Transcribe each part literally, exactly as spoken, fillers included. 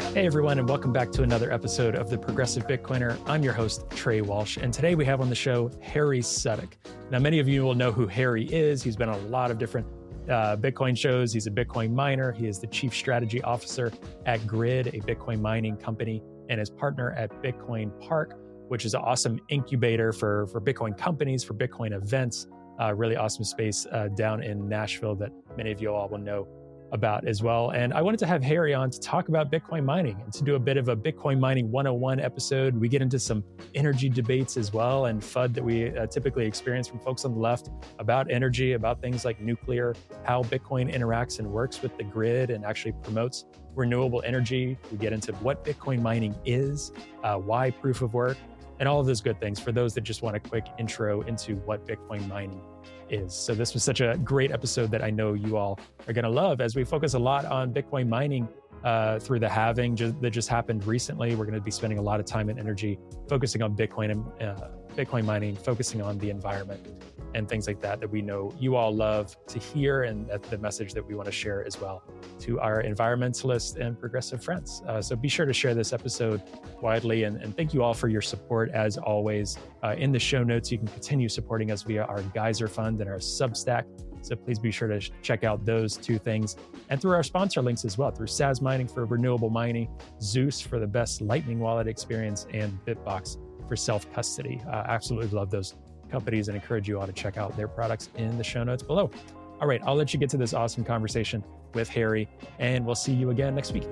Hey everyone, and welcome back to another episode of The Progressive Bitcoiner. I'm your host, Trey Walsh, and today we have on the show Harry Sudduck. Now, many of you will know who Harry is. He's been on a lot of different uh, Bitcoin shows. He's a Bitcoin miner. He is the Chief Strategy Officer at Grid, a Bitcoin mining company, and his partner at Bitcoin Park, which is an awesome incubator for, for Bitcoin companies, for Bitcoin events. Uh, really awesome space uh, down in Nashville that many of you all will know about as well. And I wanted to have Harry on to talk about Bitcoin mining and to do a bit of a Bitcoin mining one oh one episode. We get into some energy debates as well and F U D that we uh, typically experience from folks on the left about energy, about things like nuclear, how Bitcoin interacts and works with the grid and actually promotes renewable energy. We get into what Bitcoin mining is, uh, why proof of work, and all of those good things for those that just want a quick intro into what Bitcoin mining is. So this was such a great episode that I know you all are going to love as we focus a lot on Bitcoin mining uh, through the halving just, that just happened recently. We're going to be spending a lot of time and energy focusing on Bitcoin and uh, Bitcoin mining, focusing on the environment and things like that, that we know you all love to hear, and that's the message that we want to share as well to our environmentalist and progressive friends. Uh, so be sure to share this episode widely, and, and thank you all for your support as always. Uh, in the show notes, you can continue supporting us via our Geyser Fund and our Substack. So please be sure to sh- check out those two things. And through our sponsor links as well, through Saz Mining for renewable mining, Zeus for the best Lightning wallet experience, and Bitbox for self-custody. Uh, absolutely love those companies and encourage you all to check out their products in the show notes below. All right, I'll let you get to this awesome conversation with Harry, and we'll see you again next week.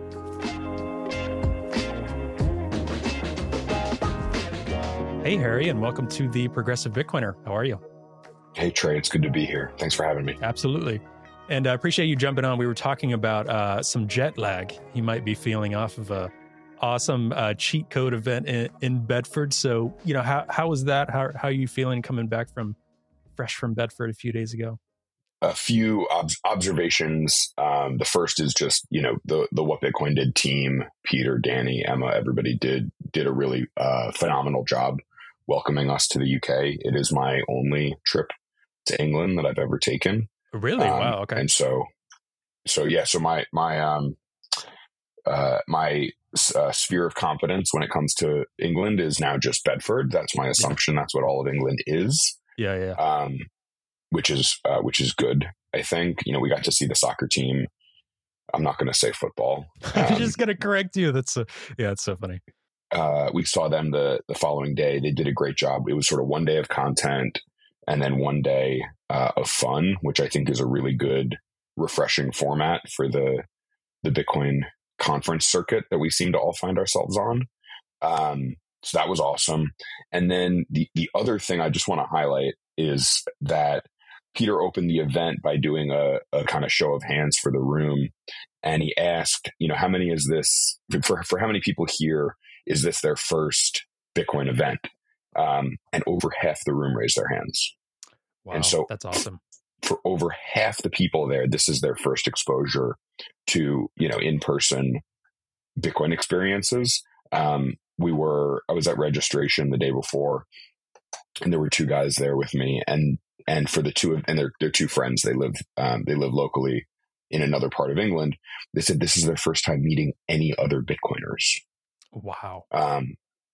Hey, Harry, and welcome to the Progressive Bitcoiner. How are you? Hey, Trey, it's good to be here. Thanks for having me. Absolutely. And I appreciate you jumping on. We were talking about uh, some jet lag you might be feeling off of a awesome uh, cheat code event in, in Bedford. So, you know, how how was that? How how are you feeling coming back from fresh from Bedford a few days ago? A few ob- observations. Um, the first is just, you know, the the What Bitcoin Did team, Peter, Danny, Emma, everybody did did a really uh, phenomenal job welcoming us to the U K. It is my only trip to England that I've ever taken. Really? Um, Wow. Okay. And so, so yeah. So my my um uh my uh, sphere of competence when it comes to England is now just Bedford. That's my assumption. Yeah. That's what all of England is. Yeah. Yeah. Um, which is uh, which is good. I think, you know, we got to see the soccer team. I'm not going to say football. Um, I'm just going to correct you. That's so, yeah, it's so funny. Uh, we saw them the the following day. They did a great job. It was sort of one day of content and then one day uh, of fun, which I think is a really good, refreshing format for the the Bitcoin conference circuit that we seem to all find ourselves on. Um, so that was awesome. And then the the other thing I just want to highlight is that Peter opened the event by doing a, a kind of show of hands for the room. And he asked, you know, how many is this for, for how many people here is this their first Bitcoin event? Um, and over half the room raised their hands. Wow, and so that's awesome. For over half the people there, this is their first exposure to, you know, in-person Bitcoin experiences. Um, we were, I was at registration the day before, and there were two guys there with me, and and for the two of, and they're they're two friends. They live um, they live locally in another part of England. They said this is their first time meeting any other Bitcoiners. Wow. Um,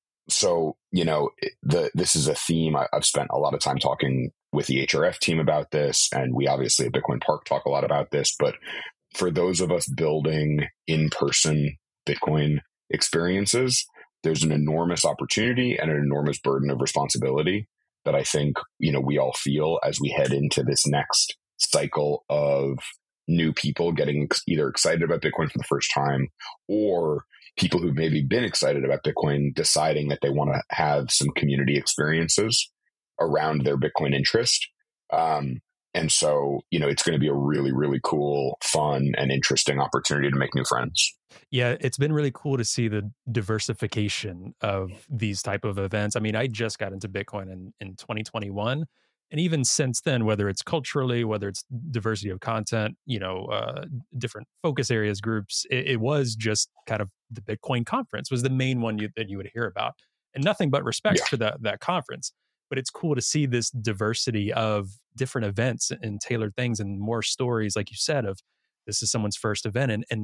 so you know, the this is a theme. I, I've spent a lot of time talking with the H R F team about this, and we obviously at Bitcoin Park talk a lot about this. But for those of us building in-person Bitcoin experiences, there's an enormous opportunity and an enormous burden of responsibility that I think, you know, we all feel as we head into this next cycle of new people getting either excited about Bitcoin for the first time, or people who've maybe been excited about Bitcoin deciding that they want to have some community experiences around their Bitcoin interest. Um, and so, you know, it's going to be a really, really cool, fun, and interesting opportunity to make new friends. Yeah, it's been really cool to see the diversification of these type of events. I mean, I just got into Bitcoin in, in twenty twenty-one. And even since then, whether it's culturally, whether it's diversity of content, you know, uh, different focus areas, groups, it, it was just kind of the Bitcoin conference was the main one you, that you would hear about. And nothing but respect Yeah. for that that conference. But it's cool to see this diversity of different events and tailored things and more stories, like you said, of this is someone's first event. And, and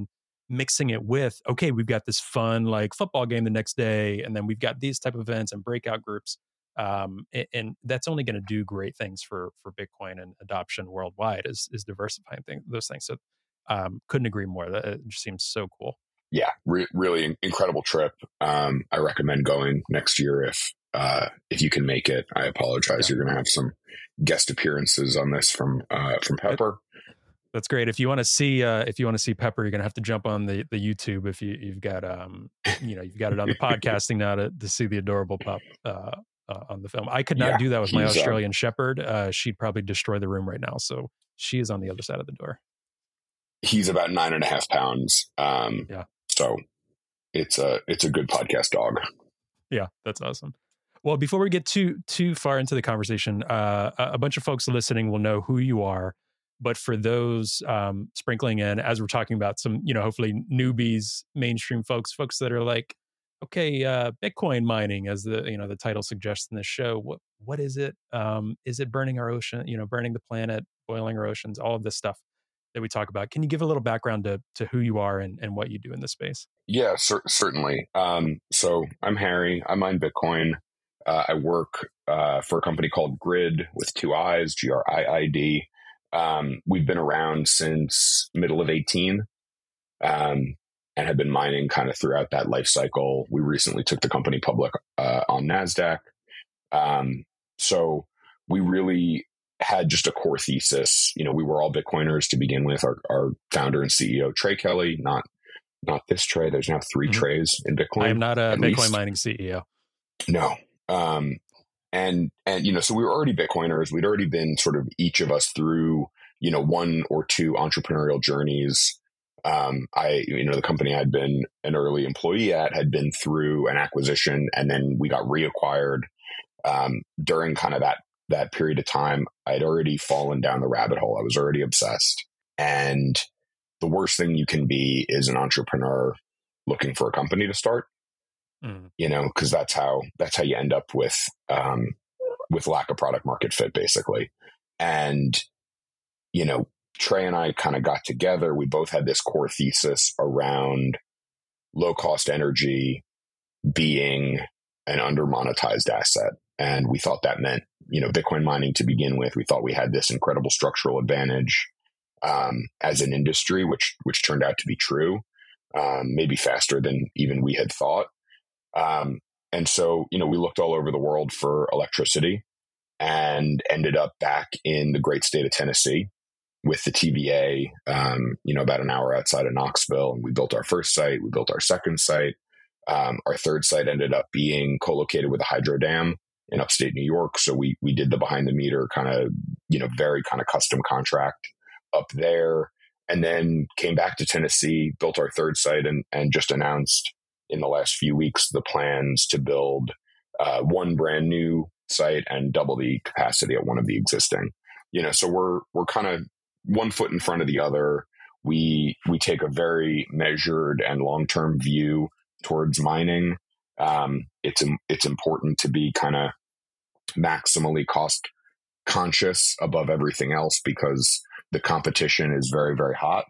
mixing it with, okay, we've got this fun like football game the next day, and then we've got these type of events and breakout groups. Um, and, and that's only going to do great things for for Bitcoin and adoption worldwide is is diversifying things, those things. So um, couldn't agree more. That it just seems so cool. Yeah, re- really incredible trip. Um, I recommend going next year if uh, if you can make it. I apologize. Yeah. You're going to have some guest appearances on this from uh, from Pepper. That's great. If you want to see uh, if you want to see Pepper, you're going to have to jump on the the YouTube. If you you've got um you know you've got it on the podcasting now to to see the adorable pup uh, uh, on the film. I could not yeah, do that with my Australian uh, Shepherd. Uh, she'd probably destroy the room right now. So she is on the other side of the door. He's about nine and a half pounds. Um, yeah. So it's a it's a good podcast dog. Yeah, that's awesome. Well, before we get too too far into the conversation, uh, a bunch of folks listening will know who you are. But for those um, sprinkling in, as we're talking about some, you know, hopefully newbies, mainstream folks, folks that are like, okay, uh, Bitcoin mining, as the you know the title suggests in this show, what what is it? Um, is it burning our ocean? You know, burning the planet, boiling our oceans, all of this stuff that we talk about. Can you give a little background to to who you are and, and what you do in this space? Yeah, cer- certainly. Um, so I'm Harry. I mine Bitcoin. Uh, I work uh, for a company called Grid with two I's, G R I I D. Um, we've been around since middle of eighteen um, and have been mining kind of throughout that life cycle. We recently took the company public uh, on NASDAQ. Um, so we really had just a core thesis. You know, we were all Bitcoiners to begin with. Our, our founder and C E O, Trey Kelly, not not this Trey. There's now three mm-hmm. Treys in Bitcoin. I am not a Bitcoin least. mining C E O. No. Um, and, and, you know, so we were already Bitcoiners. We'd already been sort of each of us through, you know, one or two entrepreneurial journeys. Um, I, you know, the company I'd been an early employee at had been through an acquisition, and then we got reacquired. Um, during kind of that, that period of time, I'd already fallen down the rabbit hole. I was already obsessed. And the worst thing you can be is an entrepreneur looking for a company to start. Mm. You know, because that's how that's how you end up with um, with lack of product market fit, basically. And you know, Trey and I kind of got together. We both had this core thesis around low cost energy being an undermonetized asset, and we thought that meant you know Bitcoin mining to begin with. We thought we had this incredible structural advantage um, as an industry, which which turned out to be true, um, maybe faster than even we had thought. Um, and so, you know, we looked all over the world for electricity and ended up back in the great state of Tennessee with the T V A, um, you know, about an hour outside of Knoxville. And we built our first site. We built our second site. Um, our third site ended up being co-located with a hydro dam in upstate New York. So we, we did the behind the meter kind of, you know, very kind of custom contract up there, and then came back to Tennessee, built our third site, and, and just announced in the last few weeks the plans to build uh, one brand new site and double the capacity at one of the existing. You know, so we're we're kind of one foot in front of the other. We we take a very measured and long term view towards mining. Um, it's it's important to be kind of maximally cost conscious above everything else because the competition is very very hot.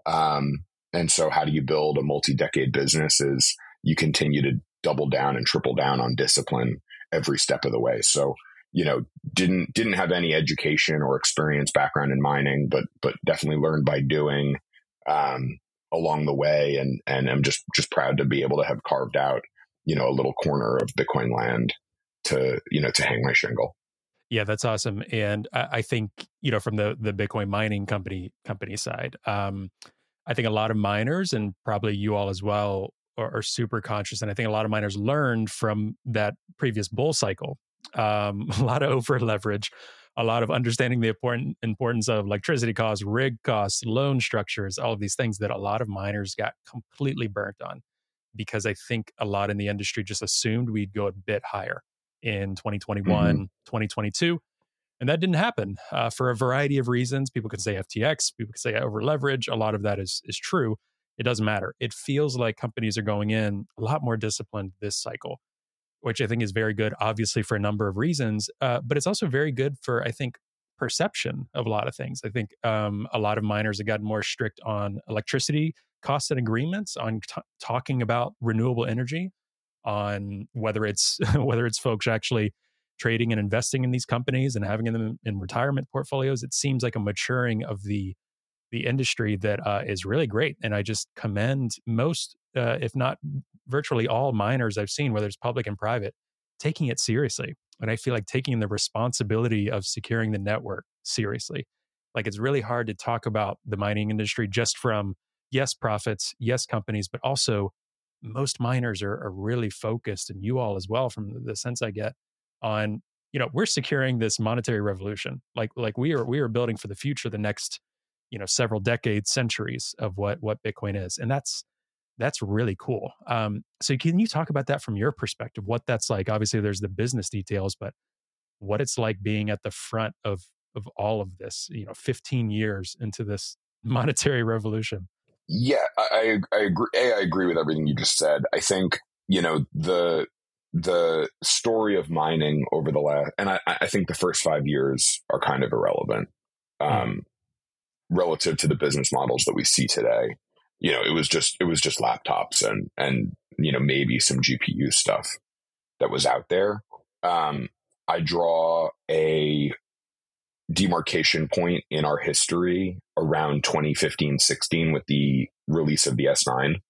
Um, and so, how do you build a multi decade business? Is you continue to double down and triple down on discipline every step of the way. So, you know, didn't, didn't have any education or experience background in mining, but, but definitely learned by doing, um, along the way. And, and I'm just, just proud to be able to have carved out, you know, a little corner of Bitcoin land to, you know, to hang my shingle. Yeah, that's awesome. And I, I think, you know, from the, the Bitcoin mining company, company side, um, I think a lot of miners, and probably you all as well, are, are super conscious. And I think a lot of miners learned from that previous bull cycle. Um, a lot of over leverage, a lot of understanding the important importance of electricity costs, rig costs, loan structures, all of these things that a lot of miners got completely burnt on, because I think a lot in the industry just assumed we'd go a bit higher in twenty twenty-one, mm-hmm. twenty twenty-two. And that didn't happen uh, for a variety of reasons. People could say F T X, people could say over leverage. A lot of that is is true. It doesn't matter. It feels like companies are going in a lot more disciplined this cycle, which I think is very good, obviously, for a number of reasons. Uh, but it's also very good for, I think, perception of a lot of things. I think um, a lot of miners have gotten more strict on electricity costs and agreements on t- talking about renewable energy, on whether it's whether it's folks actually trading and investing in these companies and having them in retirement portfolios. It seems like a maturing of the the industry that uh, is really great. And I just commend most, uh, if not virtually all miners I've seen, whether it's public and private, taking it seriously. And I feel like taking the responsibility of securing the network seriously. Like it's really hard to talk about the mining industry just from, yes, profits, yes, companies, but also most miners are, are really focused, and you all as well, from the sense I get, on, you know, we're securing this monetary revolution. Like, like we are, we are building for the future, the next, you know, several decades, centuries of what what Bitcoin is, and that's that's really cool. Um, so, can you talk about that from your perspective? What that's like? Obviously, there's the business details, but what it's like being at the front of of all of this. You know, fifteen years into this monetary revolution. Yeah, I, I agree. A, I agree with everything you just said. I think, you know, the the story of mining over the last, and I, I think the first five years are kind of irrelevant. Um, mm. Relative to the business models that we see today. You know, it was just it was just laptops and and you know, maybe some G P U stuff that was out there. Um, I draw a demarcation point in our history around twenty fifteen sixteen with the release of the S nine.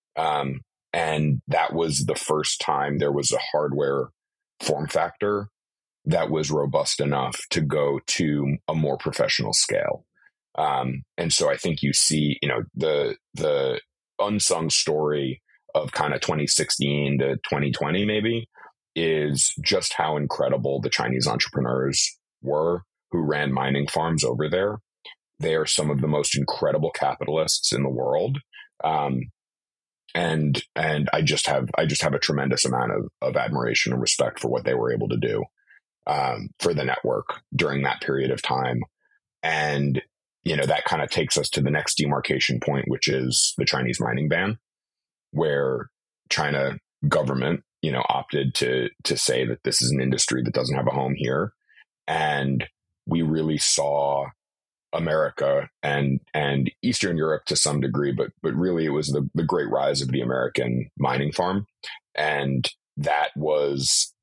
Um, and that was the first time there was a hardware form factor that was robust enough to go to a more professional scale. Um, and so I think you see, you know, the the unsung story of kind of twenty sixteen to twenty twenty maybe is just how incredible the Chinese entrepreneurs were who ran mining farms over there. They are some of the most incredible capitalists in the world. Um, and and I just have I just have a tremendous amount of, of admiration and respect for what they were able to do um, for the network during that period of time. And you know, that kind of takes us to the next demarcation point, which is the Chinese mining ban, where China government, you know, opted to to say that this is an industry that doesn't have a home here. And we really saw America and and Eastern Europe to some degree, but but really it was the, the great rise of the American mining farm. And that was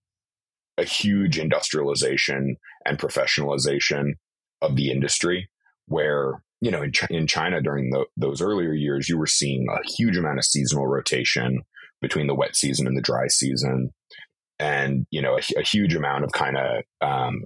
a huge industrialization and professionalization of the industry, where, you know, in, Ch- in China during the, those earlier years, you were seeing a huge amount of seasonal rotation between the wet season and the dry season. And, you know, a, a huge amount of kind of um,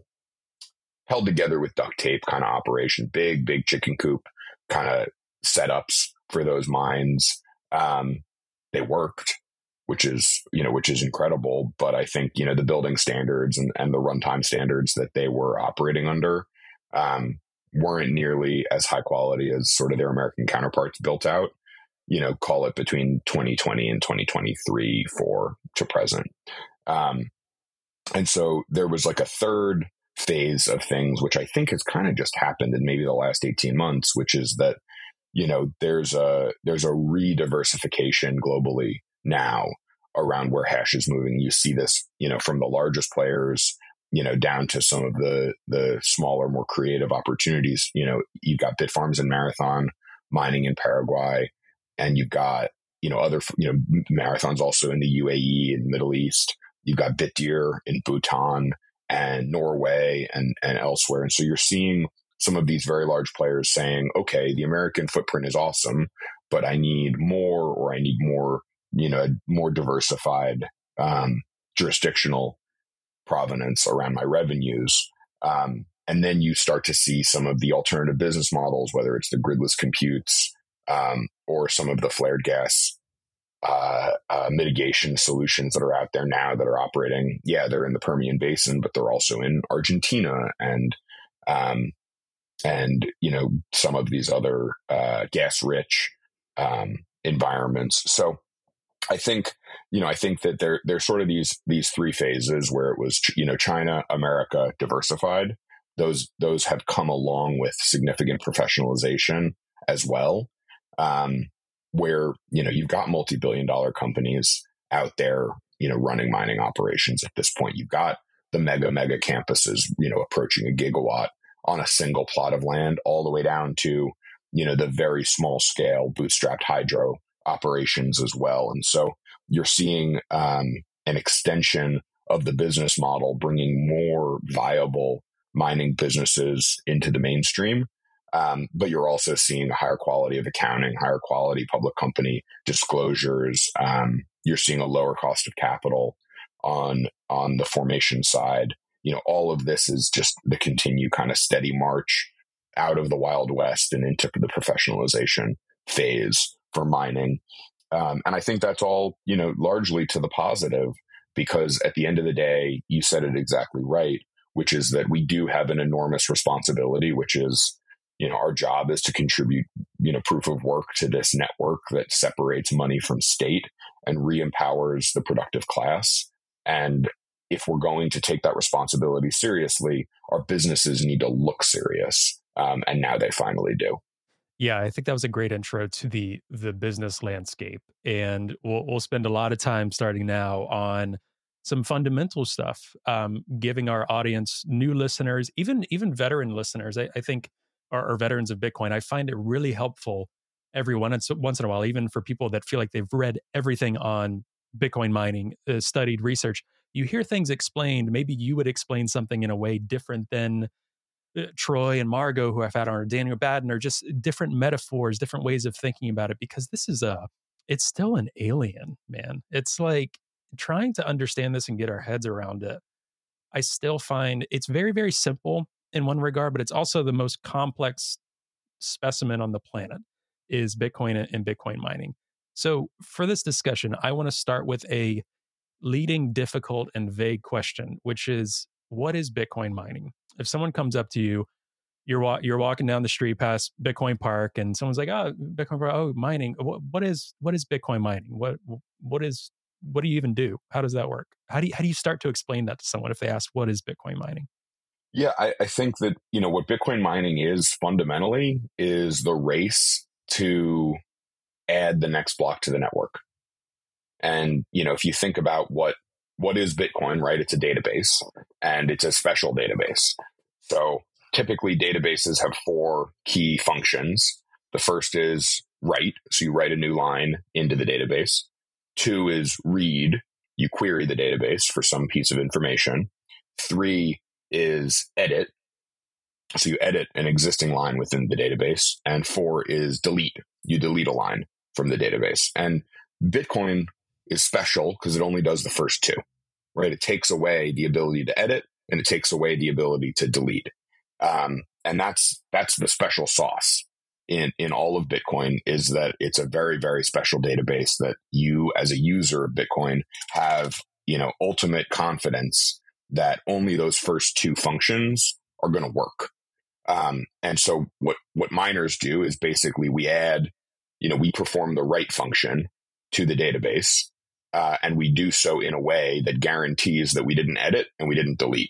held together with duct tape kind of operation, big, big chicken coop kind of setups for those mines. Um, they worked, which is, you know, which is incredible. But I think, you know, the building standards and, and the runtime standards that they were operating under, um, weren't nearly as high quality as sort of their American counterparts built out, you know, call it between twenty twenty and twenty twenty-three, four to present. Um, and so there was like a third phase of things, which I think has kind of just happened in maybe the last eighteen months, which is that, you know, there's a, there's a re-diversification globally now around where hash is moving. You see this, you know, from the largest players, you know, down to some of the the smaller, more creative opportunities. You know, you've got Bitfarms and Marathon mining in Paraguay, and you've got, you know, other, you know, Marathon's also in the U A E and Middle East. You've got Bitdeer in Bhutan and Norway and, and elsewhere. And so you're seeing some of these very large players saying, okay, the American footprint is awesome, but I need more, or I need more, you know, more diversified um, jurisdictional provenance around my revenues. Um, and then you start to see some of the alternative business models, whether it's the gridless computes um, or some of the flared gas uh, uh, mitigation solutions that are out there now that are operating. Yeah, they're in the Permian Basin, but they're also in Argentina and um, and you know, some of these other uh, gas-rich um, environments. So I think, you know, I think that there, there's sort of these, these three phases where it was, you know, China, America, diversified. Those, those have come along with significant professionalization as well. Um, where, you know, you've got multi-billion dollar companies out there, you know, running mining operations at this point. You've got the mega, mega campuses, you know, approaching a gigawatt on a single plot of land, all the way down to, you know, the very small scale bootstrapped hydro operations as well. And so you're seeing um, an extension of the business model, bringing more viable mining businesses into the mainstream. Um, but you're also seeing a higher quality of accounting, higher quality public company disclosures. Um, you're seeing a lower cost of capital on on the formation side. You know, all of this is just the continued kind of steady march out of the Wild West and into the professionalization phase for mining. Um, and I think that's all, you know, largely to the positive, because at the end of the day, you said it exactly right, which is that we do have an enormous responsibility, which is, you know, our job is to contribute, you know, proof of work to this network that separates money from state and re-empowers the productive class. And if we're going to take that responsibility seriously, our businesses need to look serious. Um, and now they finally do. Yeah, I think that was a great intro to the the business landscape. And we'll we'll spend a lot of time starting now on some fundamental stuff, um, giving our audience, new listeners, even even veteran listeners. I, I think, or, or veterans of Bitcoin, I find it really helpful every once once in a while, even for people that feel like they've read everything on Bitcoin mining, uh, studied research. You hear things explained. Maybe you would explain something in a way different than uh, Troy and Margot, who I've had on, or Daniel Baden, or just different metaphors, different ways of thinking about it. Because this is a, it's still an alien, man. It's like trying to understand this and get our heads around it. I still find it's very, very simple in one regard, but it's also the most complex specimen on the planet is Bitcoin and Bitcoin mining. So for this discussion, I want to start with a leading, difficult, and vague question, which is, what is Bitcoin mining? If someone comes up to you, you're wa- you're walking down the street past Bitcoin Park, and someone's like, "Oh, Bitcoin Park, oh, mining. What, what is what is Bitcoin mining? What what is what do you even do? How does that work? How do you, how do you start to explain that to someone if they ask, what is Bitcoin mining?" Yeah, I, I think that, you know, what Bitcoin mining is fundamentally is the race to add the next block to the network. And, you know, if you think about what what is Bitcoin, right? It's a database, and it's a special database. So typically databases have four key functions. The first is write. So you write a new line into the database. Two is read. You query the database for some piece of information. Three is edit. So you edit an existing line within the database. And four is delete. You delete a line from the database. And Bitcoin is special because it only does the first two, right? It takes away the ability to edit, and it takes away the ability to delete. Um, and that's that's the special sauce in, in all of Bitcoin, is that it's a very, very special database that you as a user of Bitcoin have, you know, ultimate confidence that only those first two functions are going to work. Um, and so what, what miners do is basically we add, you know, we perform the write function to the database, uh, and we do so in a way that guarantees that we didn't edit and we didn't delete.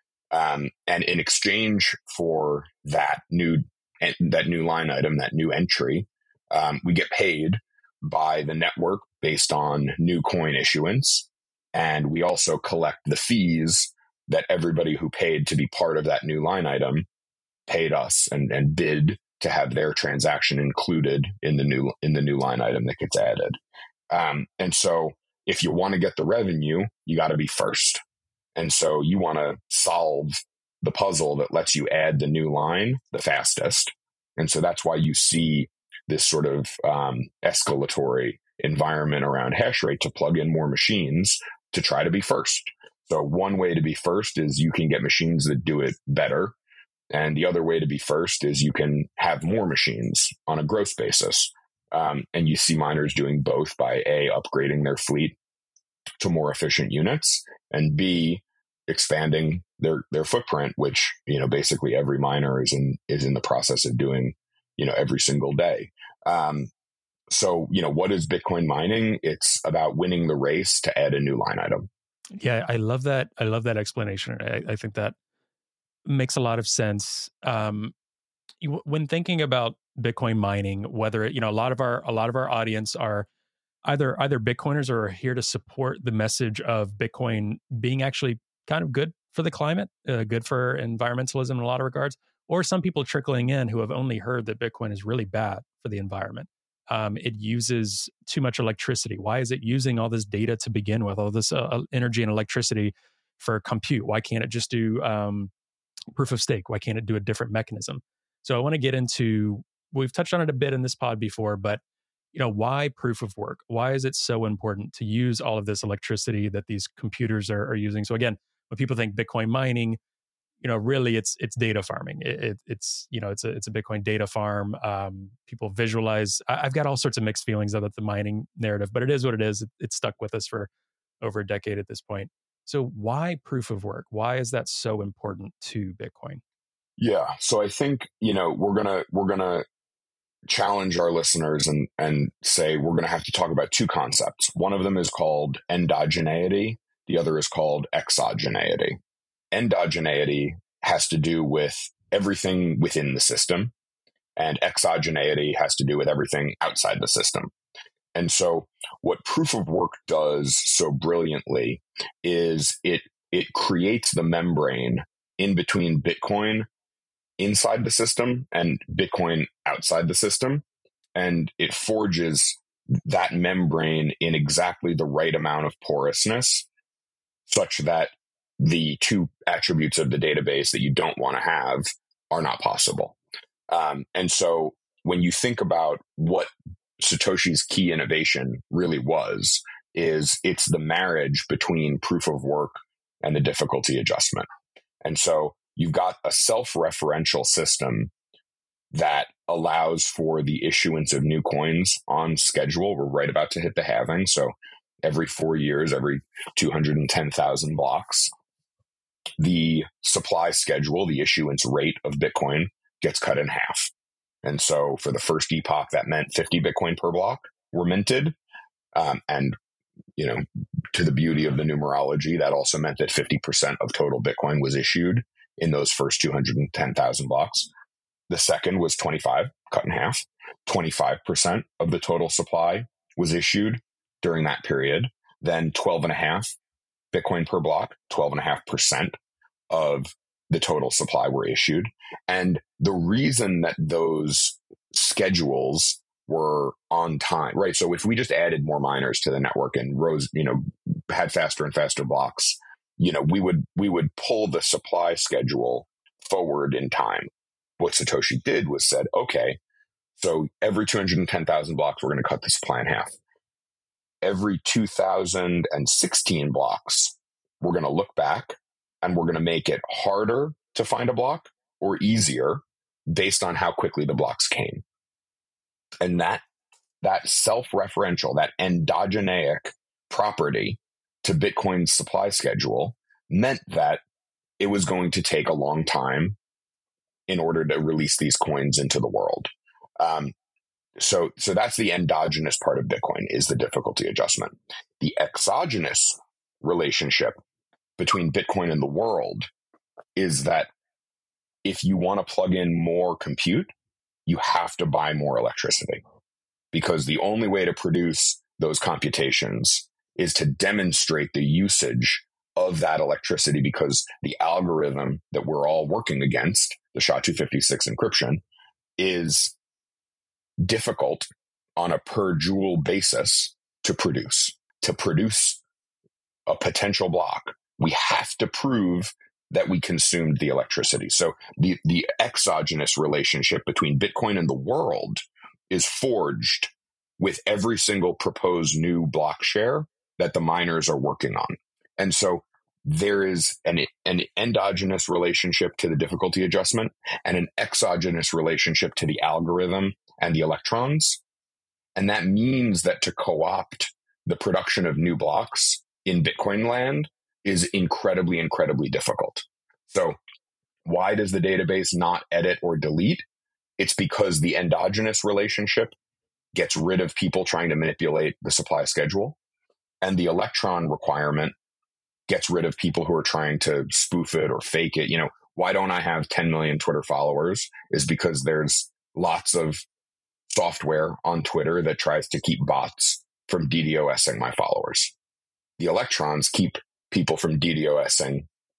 Um, and in exchange for that new that new line item, that new entry, um, we get paid by the network based on new coin issuance, and we also collect the fees that everybody who paid to be part of that new line item paid us and, and bid to have their transaction included in the new in the new line item that gets added. Um, and so if you want to get the revenue, you got to be first. And so you want to solve the puzzle that lets you add the new line the fastest. And so that's why you see this sort of um, escalatory environment around hash rate to plug in more machines to try to be first. So one way to be first is you can get machines that do it better. And the other way to be first is you can have more machines on a gross basis. Um, and you see miners doing both by A, upgrading their fleet to more efficient units, and B, expanding their their footprint, which, you know, basically every miner is in is in the process of doing, you know, every single day. Um, so, you know, what is Bitcoin mining? It's about winning the race to add a new line item. Yeah, I love that. I love that explanation. I, I think that makes a lot of sense. Um, you, when thinking about Bitcoin mining, whether it, you know, a lot of our a lot of our audience are either either Bitcoiners or are here to support the message of Bitcoin being actually kind of good for the climate, uh, good for environmentalism in a lot of regards, or some people trickling in who have only heard that Bitcoin is really bad for the environment. Um, it uses too much electricity. Why is it using all this data to begin with, all this uh, energy and electricity for compute? Why can't it just do um, proof of stake? Why can't it do a different mechanism? So I want to get into, we've touched on it a bit in this pod before, but you know, why proof of work? Why is it so important to use all of this electricity that these computers are, are using? So again, when people think Bitcoin mining, you know, really it's it's data farming. It, it, it's you know it's a it's a Bitcoin data farm. Um, people visualize. I, I've got all sorts of mixed feelings about the mining narrative, but it is what it is. It, it's stuck with us for over a decade at this point. So why proof of work? Why is that so important to Bitcoin? Yeah, so I think you know we're gonna we're gonna challenge our listeners and and say we're gonna have to talk about two concepts. One of them is called endogeneity. The other is called exogeneity. Endogeneity has to do with everything within the system, and exogeneity has to do with everything outside the system. And so what proof of work does so brilliantly is it it creates the membrane in between Bitcoin inside the system and Bitcoin outside the system, and it forges that membrane in exactly the right amount of porousness such that the two attributes of the database that you don't want to have are not possible. Um, and so when you think about what Satoshi's key innovation really was, is it's the marriage between proof of work and the difficulty adjustment. And so you've got a self-referential system that allows for the issuance of new coins on schedule. We're right about to hit the halving. So every four years, every two hundred ten thousand blocks, the supply schedule, the issuance rate of Bitcoin gets cut in half. And so for the first epoch, that meant fifty Bitcoin per block were minted. Um, and, you know, to the beauty of the numerology, that also meant that fifty percent of total Bitcoin was issued in those first two hundred ten thousand blocks. The second was twenty-five, cut in half. twenty-five percent of the total supply was issued during that period. Then twelve and a half Bitcoin per block, twelve and a half percent of the total supply were issued. And the reason that those schedules were on time, right? So if we just added more miners to the network and rose, you know, had faster and faster blocks, you know, we would, we would pull the supply schedule forward in time. What Satoshi did was said, okay, so every two hundred ten thousand blocks, we're going to cut the supply in half. Every two thousand sixteen blocks, we're going to look back and we're going to make it harder to find a block or easier based on how quickly the blocks came. And that, that self-referential, that endogeneic property to Bitcoin's supply schedule meant that it was going to take a long time in order to release these coins into the world. Um, so, so that's the endogenous part of Bitcoin, is the difficulty adjustment. The exogenous relationship between Bitcoin and the world is that if you want to plug in more compute, you have to buy more electricity, because the only way to produce those computations is to demonstrate the usage of that electricity, because the algorithm that we're all working against, the S H A two fifty-six encryption, is difficult on a per joule basis to produce. To produce a potential block, we have to prove that we consumed the electricity. So the, the exogenous relationship between Bitcoin and the world is forged with every single proposed new block share that the miners are working on. And so there is an, an endogenous relationship to the difficulty adjustment and an exogenous relationship to the algorithm and the electrons. And that means that to co-opt the production of new blocks in Bitcoin land is incredibly, incredibly difficult. So why does the database not edit or delete? It's because the endogenous relationship gets rid of people trying to manipulate the supply schedule, and the electron requirement gets rid of people who are trying to spoof it or fake it. You know, why don't I have ten million Twitter followers is because there's lots of software on Twitter that tries to keep bots from DDoSing my followers. The electrons keep people from DDoSing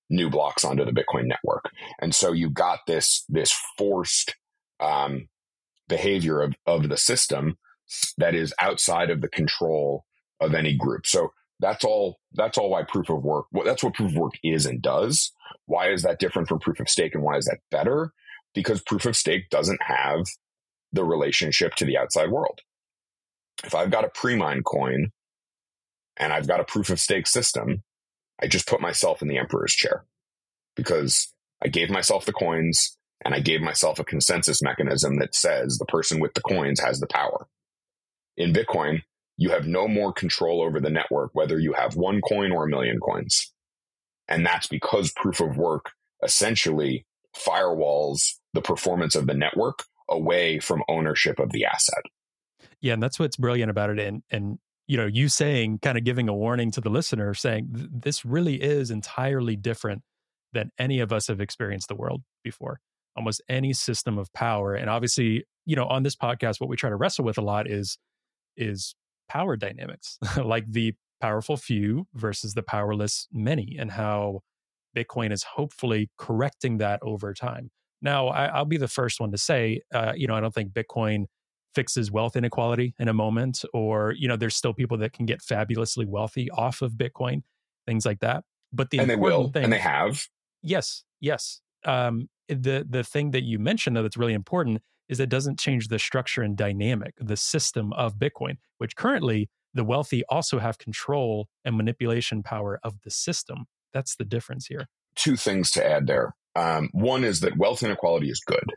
new blocks onto the Bitcoin network. And so you got this, this forced um, behavior of, of the system that is outside of the control of any group. So that's all, that's all why proof of work, well, that's what proof of work is and does. Why is that different from proof of stake, and why is that better? Because proof of stake doesn't have the relationship to the outside world. If I've got a pre-mine coin and I've got a proof of stake system, I just put myself in the emperor's chair because I gave myself the coins and I gave myself a consensus mechanism that says the person with the coins has the power. In Bitcoin, you have no more control over the network, whether you have one coin or a million coins. And that's because proof of work essentially firewalls the performance of the network away from ownership of the asset. Yeah, and that's what's brilliant about it. And, and you know, you saying, kind of giving a warning to the listener, saying this really is entirely different than any of us have experienced the world before. Almost any system of power. And obviously, you know, on this podcast, what we try to wrestle with a lot is, is power dynamics, like the powerful few versus the powerless many, and how Bitcoin is hopefully correcting that over time. Now, I, I'll be the first one to say, uh, you know, I don't think Bitcoin fixes wealth inequality in a moment, or, you know, there's still people that can get fabulously wealthy off of Bitcoin, things like that. But the and they will, thing, and they have. Yes, yes. Um, the the thing that you mentioned, though, that's really important is it doesn't change the structure and dynamic, the system of Bitcoin, which currently the wealthy also have control and manipulation power of the system. That's the difference here. Two things to add there. Um, one is that wealth inequality is good,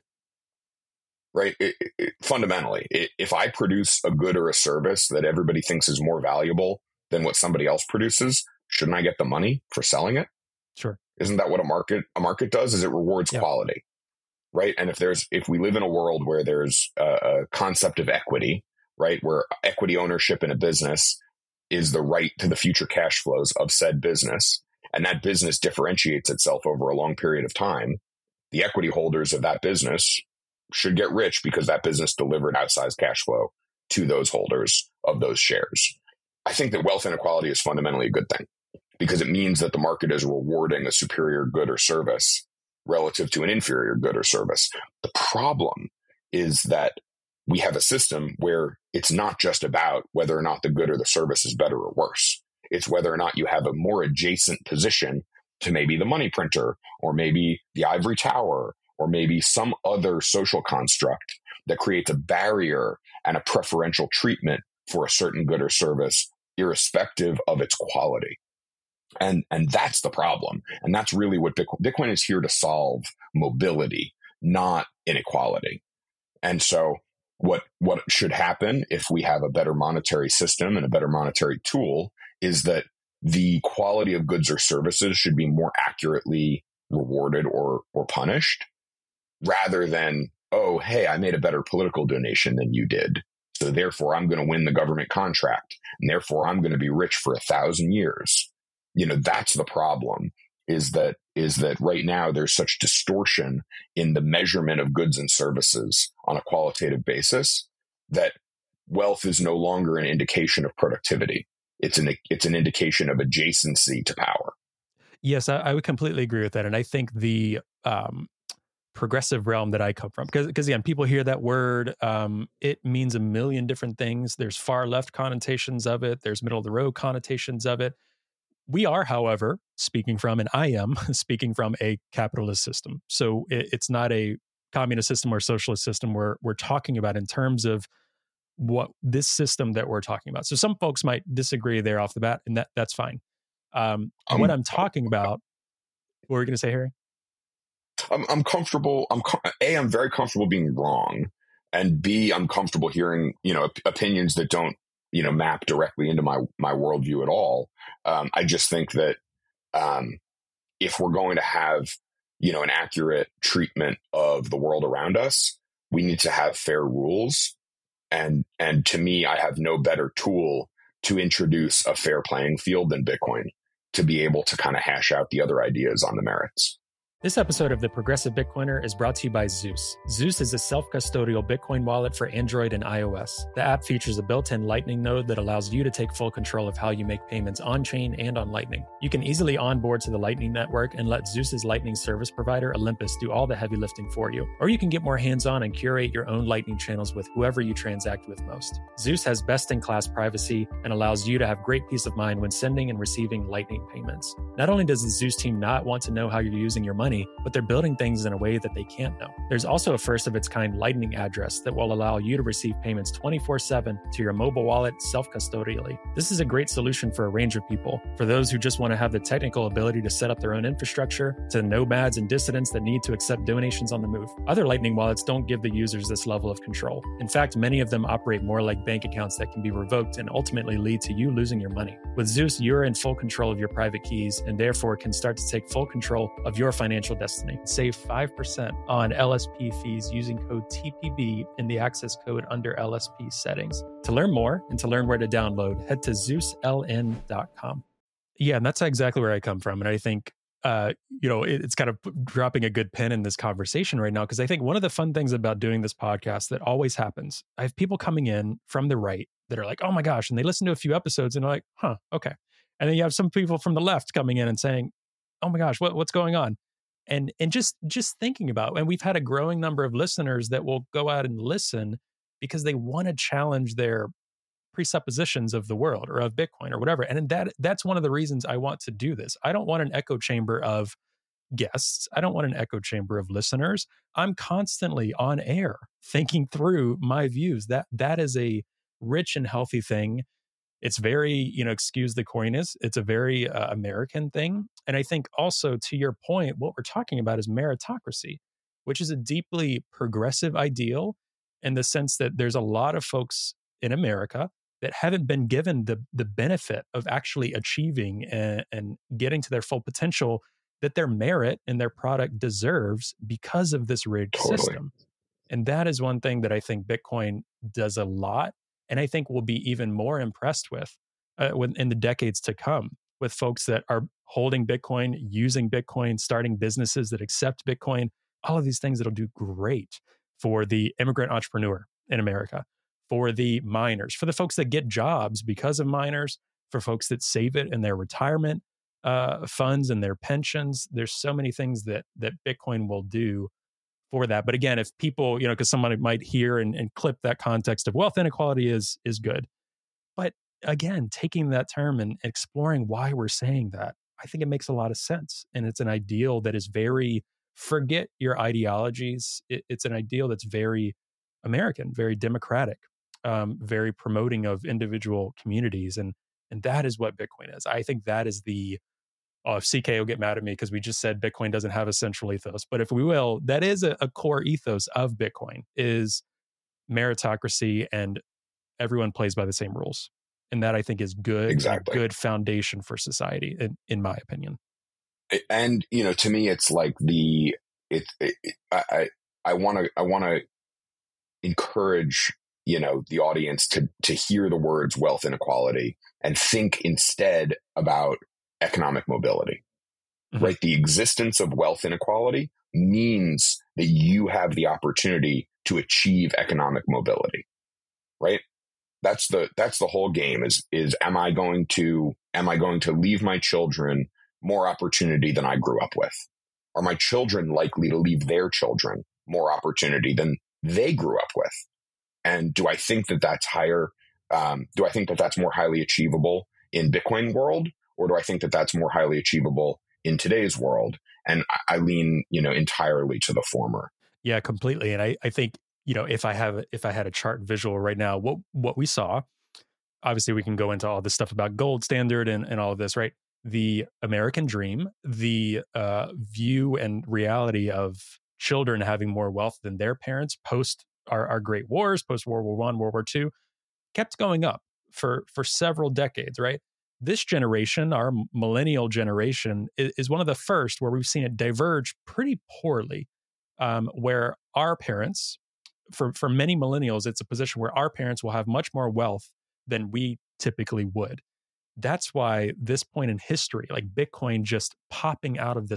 right? It, it, fundamentally, it, if I produce a good or a service that everybody thinks is more valuable than what somebody else produces, shouldn't I get the money for selling it? Sure. Isn't that what a market a market does? Is it rewards yeah. quality, right? And if there's if we live in a world where there's a, a concept of equity, right, where equity ownership in a business is the right to the future cash flows of said business, and that business differentiates itself over a long period of time, the equity holders of that business should get rich because that business delivered outsized cash flow to those holders of those shares. I think that wealth inequality is fundamentally a good thing because it means that the market is rewarding a superior good or service relative to an inferior good or service. The problem is that we have a system where it's not just about whether or not the good or the service is better or worse. It's whether or not you have a more adjacent position to maybe the money printer or maybe the ivory tower or maybe some other social construct that creates a barrier and a preferential treatment for a certain good or service, irrespective of its quality. And, and that's the problem. And that's really what Bitcoin, Bitcoin is here to solve: mobility, not inequality. And so what, what should happen if we have a better monetary system and a better monetary tool is that the quality of goods or services should be more accurately rewarded or, or punished, rather than, oh, hey, I made a better political donation than you did, so therefore I'm going to win the government contract, and therefore I'm going to be rich for a thousand years. You know, that's the problem, is that is that right now there's such distortion in the measurement of goods and services on a qualitative basis that wealth is no longer an indication of productivity. It's an it's an indication of adjacency to power. Yes, I, I would completely agree with that. And I think the um, progressive realm that I come from, because because again, people hear that word, um, it means a million different things. There's far left connotations of it. There's middle of the road connotations of it. We are, however, speaking from, and I am speaking from, a capitalist system. So it, it's not a communist system or socialist system we're we're talking about in terms of what this system that we're talking about. So some folks might disagree there off the bat, and that that's fine. Um, um, what I'm talking about, what were you going to say, Harry? I'm, I'm comfortable. I'm A, I'm very comfortable being wrong, and B, I'm comfortable hearing, you know, op- opinions that don't, you know, map directly into my, my worldview at all. Um, I just think that um, if we're going to have, you know, an accurate treatment of the world around us, we need to have fair rules. And, and to me, I have no better tool to introduce a fair playing field than Bitcoin to be able to kind of hash out the other ideas on the merits. This episode of The Progressive Bitcoiner is brought to you by Zeus. Zeus is a self-custodial Bitcoin wallet for Android and iOS. The app features a built-in Lightning node that allows you to take full control of how you make payments on-chain and on Lightning. You can easily onboard to the Lightning network and let Zeus's Lightning service provider, Olympus, do all the heavy lifting for you. Or you can get more hands-on and curate your own Lightning channels with whoever you transact with most. Zeus has best-in-class privacy and allows you to have great peace of mind when sending and receiving Lightning payments. Not only does the Zeus team not want to know how you're using your money, but they're building things in a way that they can't know. There's also a first-of-its-kind Lightning address that will allow you to receive payments twenty-four seven to your mobile wallet self-custodially. This is a great solution for a range of people. For those who just want to have the technical ability to set up their own infrastructure, to nomads and dissidents that need to accept donations on the move. Other Lightning wallets don't give the users this level of control. In fact, many of them operate more like bank accounts that can be revoked and ultimately lead to you losing your money. With Zeus, you're in full control of your private keys and therefore can start to take full control of your financial destiny. Save five percent on L S P fees using code T P B in the access code under L S P settings. To learn more and to learn where to download, head to zeus l n dot com. Yeah, and that's exactly where I come from. And I think, uh, you know, it, it's kind of dropping a good pin in this conversation right now, because I think one of the fun things about doing this podcast that always happens, I have people coming in from the right that are like, oh my gosh, and they listen to a few episodes and they're like, huh, okay. And then you have some people from the left coming in and saying, oh my gosh, what, what's going on? And and just just thinking about, and we've had a growing number of listeners that will go out and listen because they want to challenge their presuppositions of the world or of Bitcoin or whatever. And that that's one of the reasons I want to do this. I don't want an echo chamber of guests. I don't want an echo chamber of listeners. I'm constantly on air thinking through my views. That that is a rich and healthy thing. It's very, you know, excuse the corniness. It's a very uh, American thing. And I think also, to your point, what we're talking about is meritocracy, which is a deeply progressive ideal in the sense that there's a lot of folks in America that haven't been given the, the benefit of actually achieving and, and getting to their full potential that their merit and their product deserves because of this rigged Totally. system. And that is one thing that I think Bitcoin does a lot. And I think we'll be even more impressed with uh, when, in the decades to come, with folks that are holding Bitcoin, using Bitcoin, starting businesses that accept Bitcoin, all of these things that'll do great for the immigrant entrepreneur in America, for the miners, for the folks that get jobs because of miners, for folks that save it in their retirement uh, funds and their pensions. There's so many things that that Bitcoin will do for that. But again, if people, you know, because somebody might hear and, and clip that context of wealth inequality is is good. But again, taking that term and exploring why we're saying that, I think it makes a lot of sense. And it's an ideal that is very, forget your ideologies. It, it's an ideal that's very American, very democratic, um, very promoting of individual communities. And, and that is what Bitcoin is. I think that is the, oh, if C K will get mad at me because we just said Bitcoin doesn't have a central ethos. But if we will, that is a, a core ethos of Bitcoin, is meritocracy and everyone plays by the same rules. And that I think is good, Exactly. a good foundation for society, in, in my opinion. And, you know, to me, it's like the, it, it, it I, I want to, I want to encourage, you know, the audience to, to hear the words wealth inequality and think instead about economic mobility, mm-hmm. right? The existence of wealth inequality means that you have the opportunity to achieve economic mobility, right? That's the, that's the whole game is, is am I going to, am I going to leave my children more opportunity than I grew up with? Are my children likely to leave their children more opportunity than they grew up with? And do I think that that's higher? Um, do I think that that's more highly achievable in Bitcoin world? Or do I think that that's more highly achievable in today's world? And I, I lean, you know, entirely to the former. Yeah, completely. And I, I think, you know, if I have, if I had a chart visual right now, what, what we saw, obviously we can go into all this stuff about gold standard and, and all of this, right? The American dream, the uh, view and reality of children having more wealth than their parents post our, our great wars, post World War One, World War Two, kept going up for, for several decades, right? This generation, our millennial generation, is, is one of the first where we've seen it diverge pretty poorly, um, where our parents, for, for many millennials, it's a position where our parents will have much more wealth than we typically would. That's why this point in history, like Bitcoin just popping out of this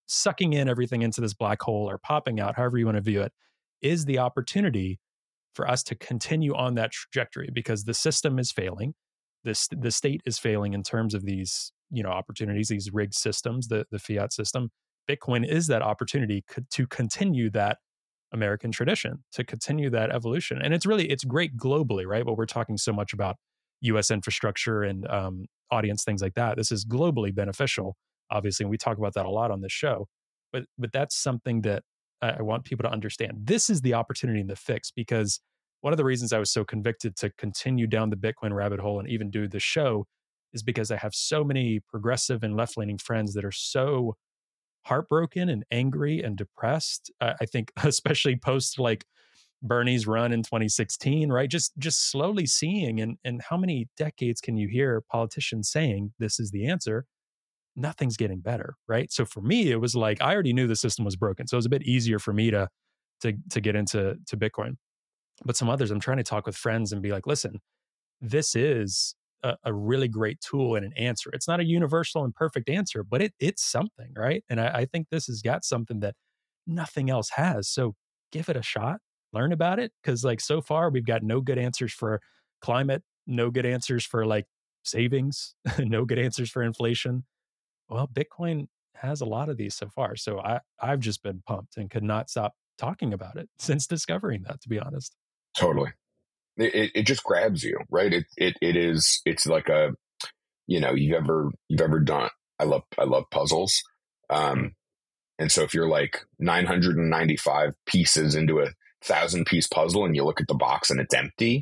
sucking in everything into this black hole or popping out, however you want to view it, is the opportunity for us to continue on that trajectory, because the system is failing. This, the state is failing in terms of these, you know, opportunities, these rigged systems, the, the fiat system. Bitcoin is that opportunity co- to continue that American tradition, to continue that evolution. And it's really, it's great globally, right? But we're talking so much about U S infrastructure and um, audience, things like that. This is globally beneficial, obviously. And we talk about that a lot on this show. But but that's something that I, I want people to understand. This is the opportunity and the fix, because one of the reasons I was so convicted to continue down the Bitcoin rabbit hole and even do the show is because I have so many progressive and left-leaning friends that are so heartbroken and angry and depressed. Uh, I think especially post like Bernie's run in twenty sixteen, right? Just just slowly seeing, and and how many decades can you hear politicians saying this is the answer? Nothing's getting better, right? So for me, it was like I already knew the system was broken, so it was a bit easier for me to to to get into to Bitcoin. But some others, I'm trying to talk with friends and be like, listen, this is a, a really great tool and an answer. It's not a universal and perfect answer, but it it's something, right? And I, I think this has got something that nothing else has. So give it a shot, learn about it, because like so far we've got no good answers for climate, no good answers for like savings, no good answers for inflation. Well, Bitcoin has a lot of these so far. So I I've just been pumped and could not stop talking about it since discovering that, to be honest. Totally. It, it just grabs you, right? It, it, it is, it's like a, you know, you've ever, you've ever done, I love, I love puzzles. Um, and so if you're like nine hundred ninety-five pieces into a thousand piece puzzle and you look at the box and it's empty,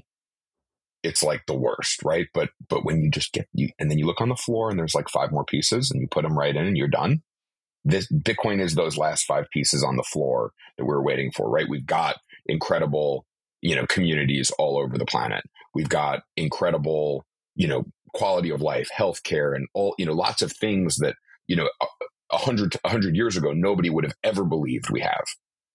it's like the worst, right? But, but when you just get you, and then you look on the floor and there's like five more pieces and you put them right in and you're done. This Bitcoin is those last five pieces on the floor that we're waiting for, right? We've got incredible, you know, communities all over the planet. We've got incredible, you know, quality of life, healthcare, and all, you know, lots of things that, you know, a hundred, a hundred years ago, nobody would have ever believed we have.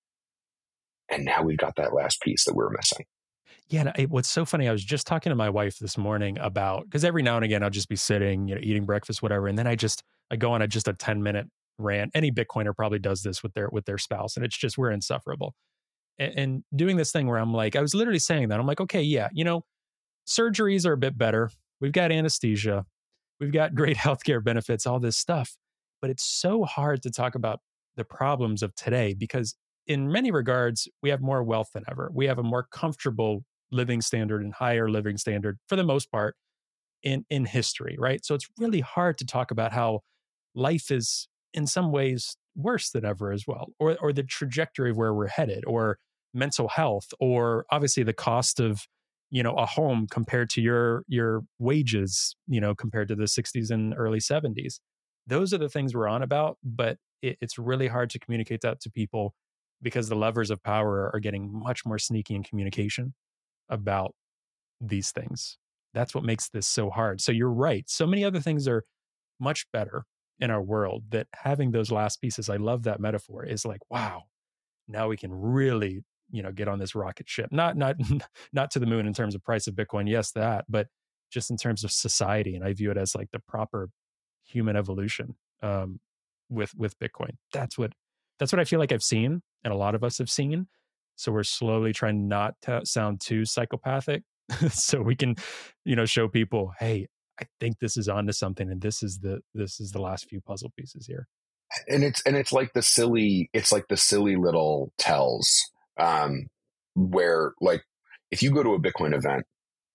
And now we've got that last piece that we're missing. Yeah. It, what's so funny, I was just talking to my wife this morning about, because every now and again, I'll just be sitting, you know, eating breakfast, whatever. And then I just, I go on a, just a ten minute rant. Any Bitcoiner probably does this with their, with their spouse. And it's just, we're insufferable. And, and doing this thing where I'm like, I was literally saying that. I'm like, okay, yeah, you know, surgeries are a bit better. We've got anesthesia. We've got great healthcare benefits, all this stuff. But it's so hard to talk about the problems of today because in many regards, we have more wealth than ever. We have a more comfortable living standard and higher living standard for the most part in, in history, right? So it's really hard to talk about how life is in some ways worse than ever as well, or or the trajectory of where we're headed, or mental health, or obviously the cost of, you know, a home compared to your your wages, you know, compared to the sixties and early seventies. Those are the things we're on about, but it, it's really hard to communicate that to people because the levers of power are getting much more sneaky in communication about these things. That's what makes this so hard. So you're right. So many other things are much better in our world that having those last pieces, I love that metaphor, is like, wow, now we can really, you know, get on this rocket ship. Not, not, not to the moon in terms of price of Bitcoin. Yes, that, but just in terms of society. And I view it as like the proper human evolution um, with, with Bitcoin. That's what, that's what I feel like I've seen. And a lot of us have seen. So we're slowly trying not to sound too psychopathic so we can, you know, show people, hey, I think this is onto something, and this is the this is the last few puzzle pieces here. And it's and it's like the silly, it's like the silly little tells, um, where like if you go to a Bitcoin event,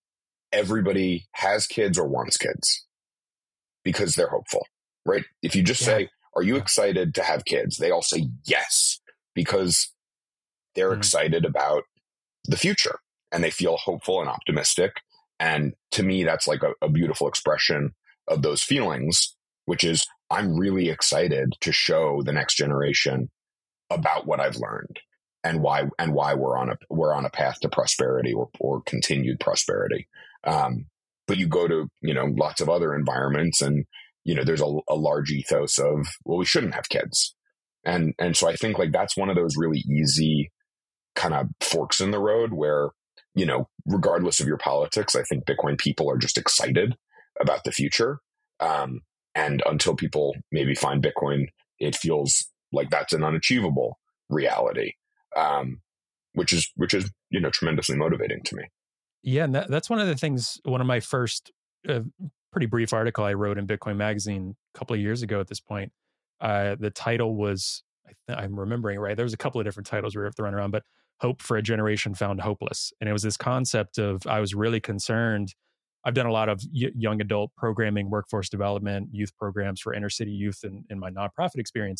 everybody has kids or wants kids because they're hopeful, right? If you just yeah. say, "Are you yeah. excited to have kids?" They all say yes because they're mm. excited about the future and they feel hopeful and optimistic. And to me, that's like a, a beautiful expression of those feelings, which is I'm really excited to show the next generation about what I've learned and why and why we're on a we're on a path to prosperity or, or continued prosperity. Um, but you go to, you know, lots of other environments and, you know, there's a, a large ethos of, well, we shouldn't have kids. And and so I think like that's one of those really easy kind of forks in the road where, you know, regardless of your politics, I think Bitcoin people are just excited about the future. Um, and until people maybe find Bitcoin, it feels like that's an unachievable reality, um, which is which is you know tremendously motivating to me. Yeah, and that, that's one of the things. One of my first uh, pretty brief article I wrote in Bitcoin Magazine a couple of years ago. At this point, uh, the title was I th- I'm remembering right. There was a couple of different titles we were throwing around, but "Hope for a Generation Found Hopeless," and it was this concept of I was really concerned. I've done a lot of y- young adult programming, workforce development, youth programs for inner city youth in, in my nonprofit experience.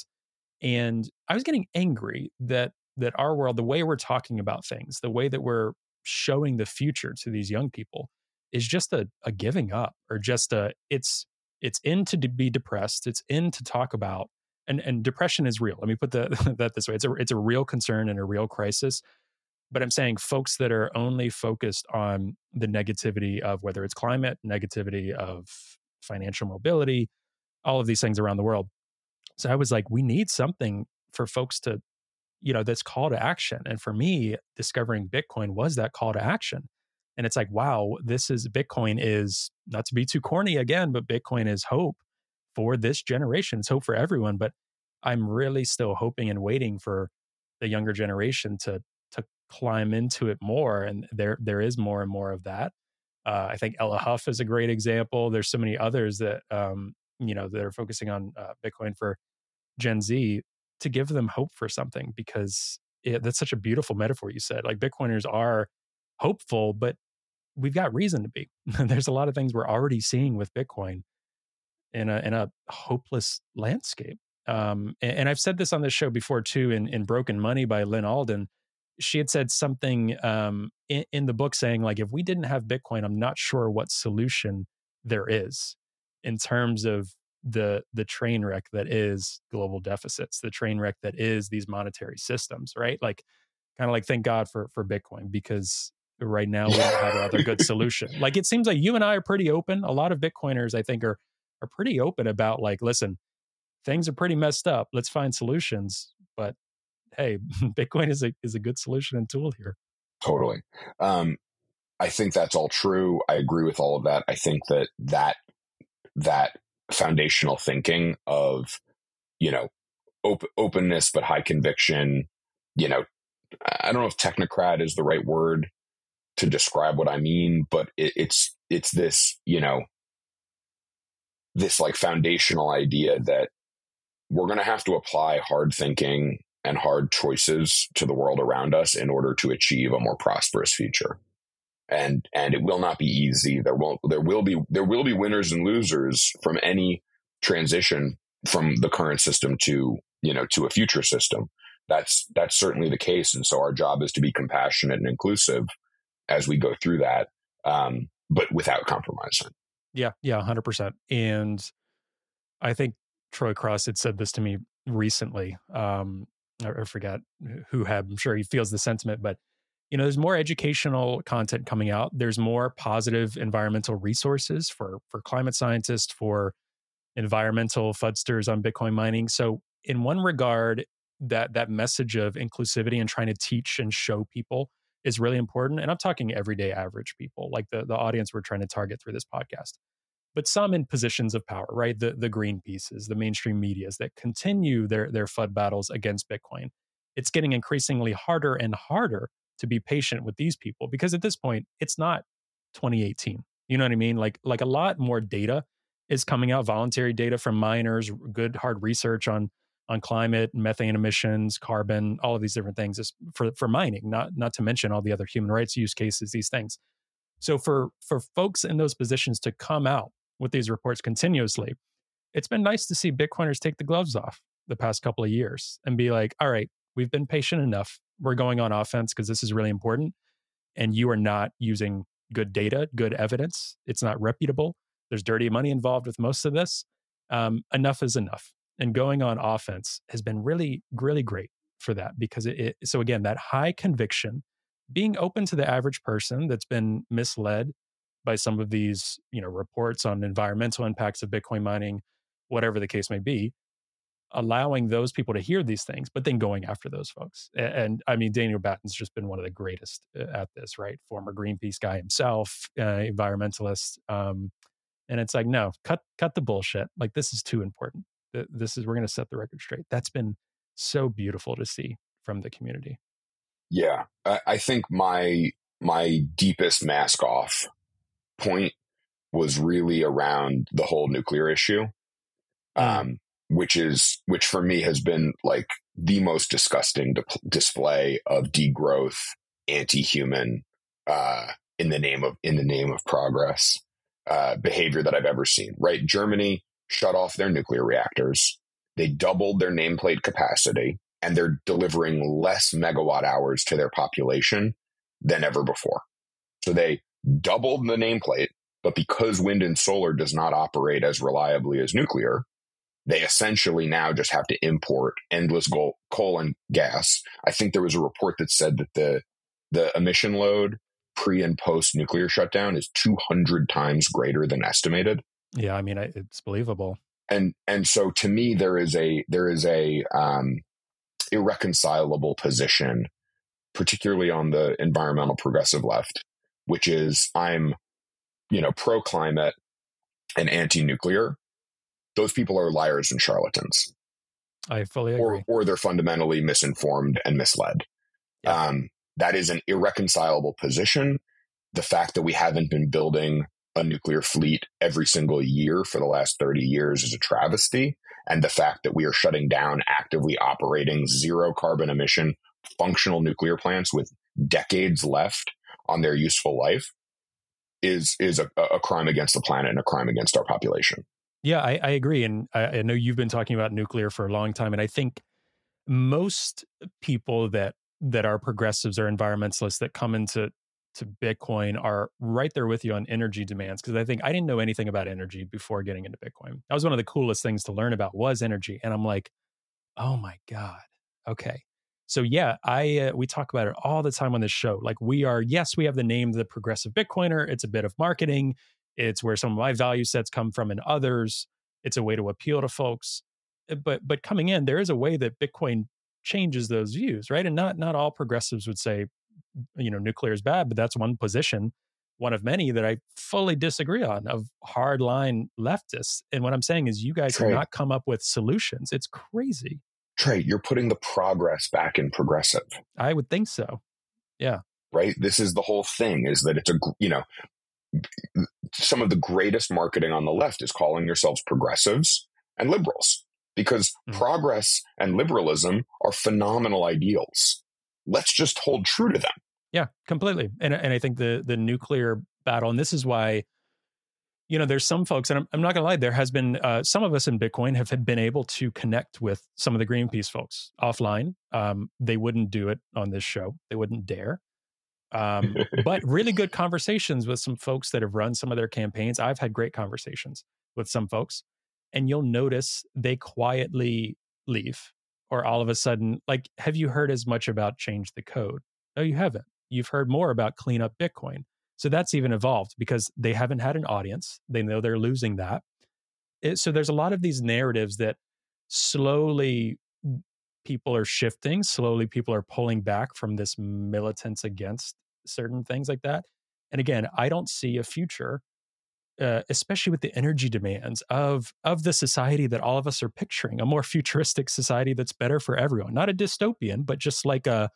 And I was getting angry that that our world, the way we're talking about things, the way that we're showing the future to these young people is just a, a giving up or just a it's it's in to be depressed. It's in to talk about and and depression is real. Let me put the, that this way. It's a it's a real concern and a real crisis. But I'm saying folks that are only focused on the negativity of whether it's climate, negativity of financial mobility, all of these things around the world. So I was like, we need something for folks to, you know, that's call to action. And for me, discovering Bitcoin was that call to action. And it's like, wow, this is Bitcoin is not to be too corny again, but Bitcoin is hope for this generation. It's hope for everyone. But I'm really still hoping and waiting for the younger generation to to climb into it more. And there there is more and more of that. Uh, I think Ella Huff is a great example. There's so many others that um, you know that are focusing on uh, Bitcoin for Gen Z to give them hope for something because it, that's such a beautiful metaphor you said. Like Bitcoiners are hopeful, but we've got reason to be. There's a lot of things we're already seeing with Bitcoin in a in a hopeless landscape. Um, and, and I've said this on this show before too. In in Broken Money by Lynn Alden, she had said something um, in, in the book saying like, if we didn't have Bitcoin, I'm not sure what solution there is in terms of the the train wreck that is global deficits, the train wreck that is these monetary systems, right? Like, kind of like thank God for for Bitcoin because right now we don't have another good solution. Like it seems like you and I are pretty open. A lot of Bitcoiners, I think, are are pretty open about like, listen, things are pretty messed up. Let's find solutions. But hey, Bitcoin is a is a good solution and tool here. Totally. Um, I think that's all true. I agree with all of that. I think that that that foundational thinking of, you know, op- openness but high conviction, you know, I don't know if technocrat is the right word to describe what I mean, but it, it's it's this, you know, this like foundational idea that we're going to have to apply hard thinking and hard choices to the world around us in order to achieve a more prosperous future. And and it will not be easy. There will there will be there will be winners and losers from any transition from the current system to, you know, to a future system. That's that's certainly the case. And so our job is to be compassionate and inclusive as we go through that, um, but without compromising. Yeah, yeah, one hundred percent. And I think Troy Cross had said this to me recently. Um, I, I forgot who had. I'm sure he feels the sentiment, but you know, there's more educational content coming out. There's more positive environmental resources for for climate scientists, for environmental fudsters on Bitcoin mining. So, in one regard, that that message of inclusivity and trying to teach and show people is really important. And I'm talking everyday average people, like the the audience we're trying to target through this podcast. But some in positions of power, right? The the Greenpeaces, the mainstream medias that continue their their FUD battles against Bitcoin. It's getting increasingly harder and harder to be patient with these people because at this point, it's not twenty eighteen. You know what I mean? Like like a lot more data is coming out, voluntary data from miners, good hard research on on climate, methane emissions, carbon, all of these different things is for for mining, not not to mention all the other human rights use cases, these things. So for for folks in those positions to come out with these reports continuously, it's been nice to see Bitcoiners take the gloves off the past couple of years and be like, all right, we've been patient enough. We're going on offense because this is really important. And you are not using good data, good evidence. It's not reputable. There's dirty money involved with most of this. Um, enough is enough. And going on offense has been really, really great for that because it, it so again, that high conviction, being open to the average person that's been misled by some of these, you know, reports on environmental impacts of Bitcoin mining, whatever the case may be, allowing those people to hear these things, but then going after those folks. And, and I mean, Daniel Batten's just been one of the greatest at this, right? Former Greenpeace guy himself, uh, environmentalist. Um, and it's like, no, cut cut the bullshit. Like this is too important. This is we're going to set the record straight. That's been so beautiful to see from the community. Yeah, I, I think my my deepest mask off point was really around the whole nuclear issue, Mm. um, which is which for me has been like the most disgusting di- display of degrowth, anti-human, uh, in the name of in the name of progress uh, behavior that I've ever seen. Right, Germany shut off their nuclear reactors. They doubled their nameplate capacity, and they're delivering less megawatt hours to their population than ever before. So they doubled the nameplate, but because wind and solar does not operate as reliably as nuclear, they essentially now just have to import endless coal, coal and gas. I think there was a report that said that the the emission load pre and post nuclear shutdown is two hundred times greater than estimated. Yeah, I mean, it's believable. And and so to me, there is a there is a um, irreconcilable position, particularly on the environmental progressive left, which is I'm, you know, pro climate and anti nuclear. Those people are liars and charlatans. I fully agree. Or, or they're fundamentally misinformed and misled. Yep. Um, that is an irreconcilable position. The fact that we haven't been building a nuclear fleet every single year for the last thirty years is a travesty. And the fact that we are shutting down actively operating zero carbon emission functional nuclear plants with decades left on their useful life is, is a, a crime against the planet and a crime against our population. Yeah, I, I agree. And I, I know you've been talking about nuclear for a long time. And I think most people that that are progressives or environmentalists that come into to Bitcoin are right there with you on energy demands. Because I think I didn't know anything about energy before getting into Bitcoin. That was one of the coolest things to learn about was energy. And I'm like, oh my God. Okay. So yeah, I uh, we talk about it all the time on this show. Like we are, yes, we have the name the Progressive Bitcoiner. It's a bit of marketing. It's where some of my value sets come from and others. It's a way to appeal to folks. But but coming in, there is a way that Bitcoin changes those views, right? And not not all progressives would say, you know, nuclear is bad, but that's one position, one of many that I fully disagree on of hardline leftists. And what I'm saying is you guys Trey, have not come up with solutions. It's crazy. Trey, you're putting the progress back in progressive. I would think so. Yeah. Right? This is the whole thing is that it's a, you know, some of the greatest marketing on the left is calling yourselves progressives and liberals because mm-hmm. progress and liberalism are phenomenal ideals. Let's just hold true to them. Yeah, completely. And and I think the the nuclear battle, and this is why, you know, there's some folks, and I'm, I'm not going to lie, there has been uh, some of us in Bitcoin have been able to connect with some of the Greenpeace folks offline. Um, they wouldn't do it on this show. They wouldn't dare. Um, but really good conversations with some folks that have run some of their campaigns. I've had great conversations with some folks, and you'll notice they quietly leave, or all of a sudden, like, have you heard as much about change the code? No, you haven't. You've heard more about clean up Bitcoin. So that's even evolved because they haven't had an audience. They know they're losing that. It, so there's a lot of these narratives that slowly people are shifting. Slowly people are pulling back from this militance against certain things like that. And again, I don't see a future, uh, especially with the energy demands of, of the society that all of us are picturing, a more futuristic society that's better for everyone. Not a dystopian, but just like a,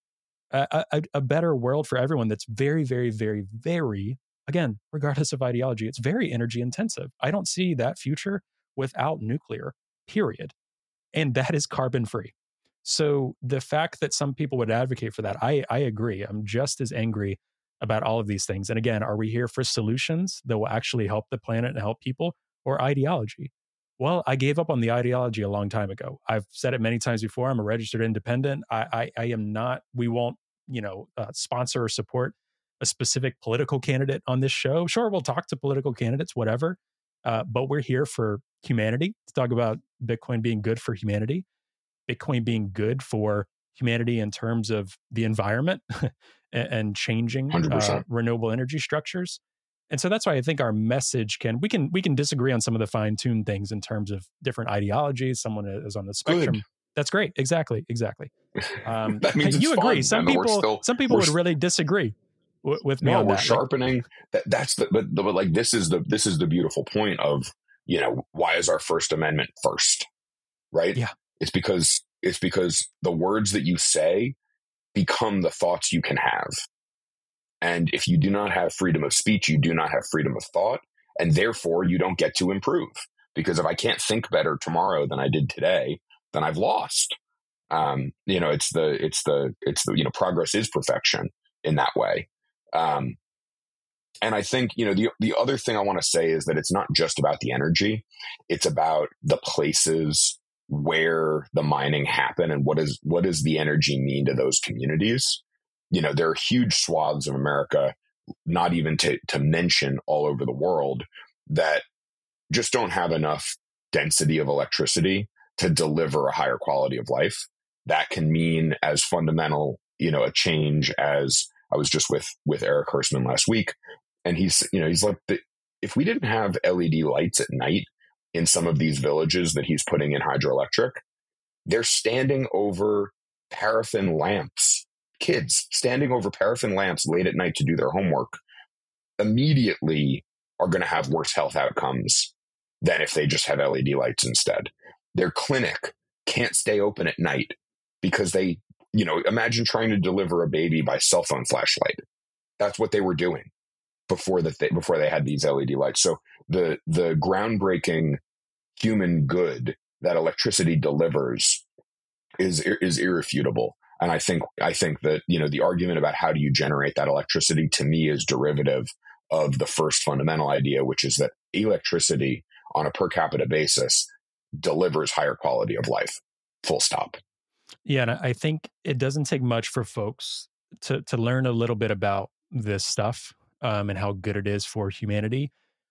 a, a, a better world for everyone that's very, very, very, very, again, regardless of ideology, it's very energy intensive. I don't see that future without nuclear, period. And that is carbon free. So the fact that some people would advocate for that, I, I agree. I'm just as angry about all of these things. And again, are we here for solutions that will actually help the planet and help people, or ideology? Well, I gave up on the ideology a long time ago. I've said it many times before. I'm a registered independent. I, I, I am not, we won't, you know, uh, sponsor or support a specific political candidate on this show. Sure, we'll talk to political candidates, whatever. Uh, but we're here for humanity, to talk about Bitcoin being good for humanity. Bitcoin being good for humanity in terms of the environment and, and changing uh, renewable energy structures. And so that's why I think our message can, we can, we can disagree on some of the fine-tuned things in terms of different ideologies. Someone is on the spectrum. Good. That's great. Exactly. Exactly. Um, that means you it's agree. Fun. Some I mean, people, still, some people would really disagree w- with me no, on we're that. sharpening like, that. That's the, but, but like, this is the, this is the beautiful point of, you know, why is our First Amendment first, right? Yeah. It's because it's because the words that you say become the thoughts you can have. And if you do not have freedom of speech, you do not have freedom of thought, and therefore you don't get to improve. Because if I can't think better tomorrow than I did today, then I've lost. Um, you know, it's the, it's the, it's the, you know, progress is perfection in that way. Um, and I think, you know, the, the other thing I want to say is that it's not just about the energy. It's about the places where the mining happen and what is, what does the energy mean to those communities? You know, there are huge swaths of America, not even to, to mention all over the world, that just don't have enough density of electricity to deliver a higher quality of life. That can mean as fundamental, you know, a change as I was just with, with Eric Hersman last week. And he's, you know, he's like, if we didn't have L E D lights at night in some of these villages that he's putting in hydroelectric, they're standing over paraffin lamps, kids standing over paraffin lamps late at night to do their homework, immediately are going to have worse health outcomes than if they just have L E D lights instead. Their clinic can't stay open at night because they, you know, imagine trying to deliver a baby by cell phone flashlight. That's what they were doing before that they, before they had these L E D lights. So the the groundbreaking human good that electricity delivers is is irrefutable. And I think I think that, you know, the argument about how do you generate that electricity, to me, is derivative of the first fundamental idea, which is that electricity on a per capita basis delivers higher quality of life. Full stop. Yeah, and I think it doesn't take much for folks to to learn a little bit about this stuff um, and how good it is for humanity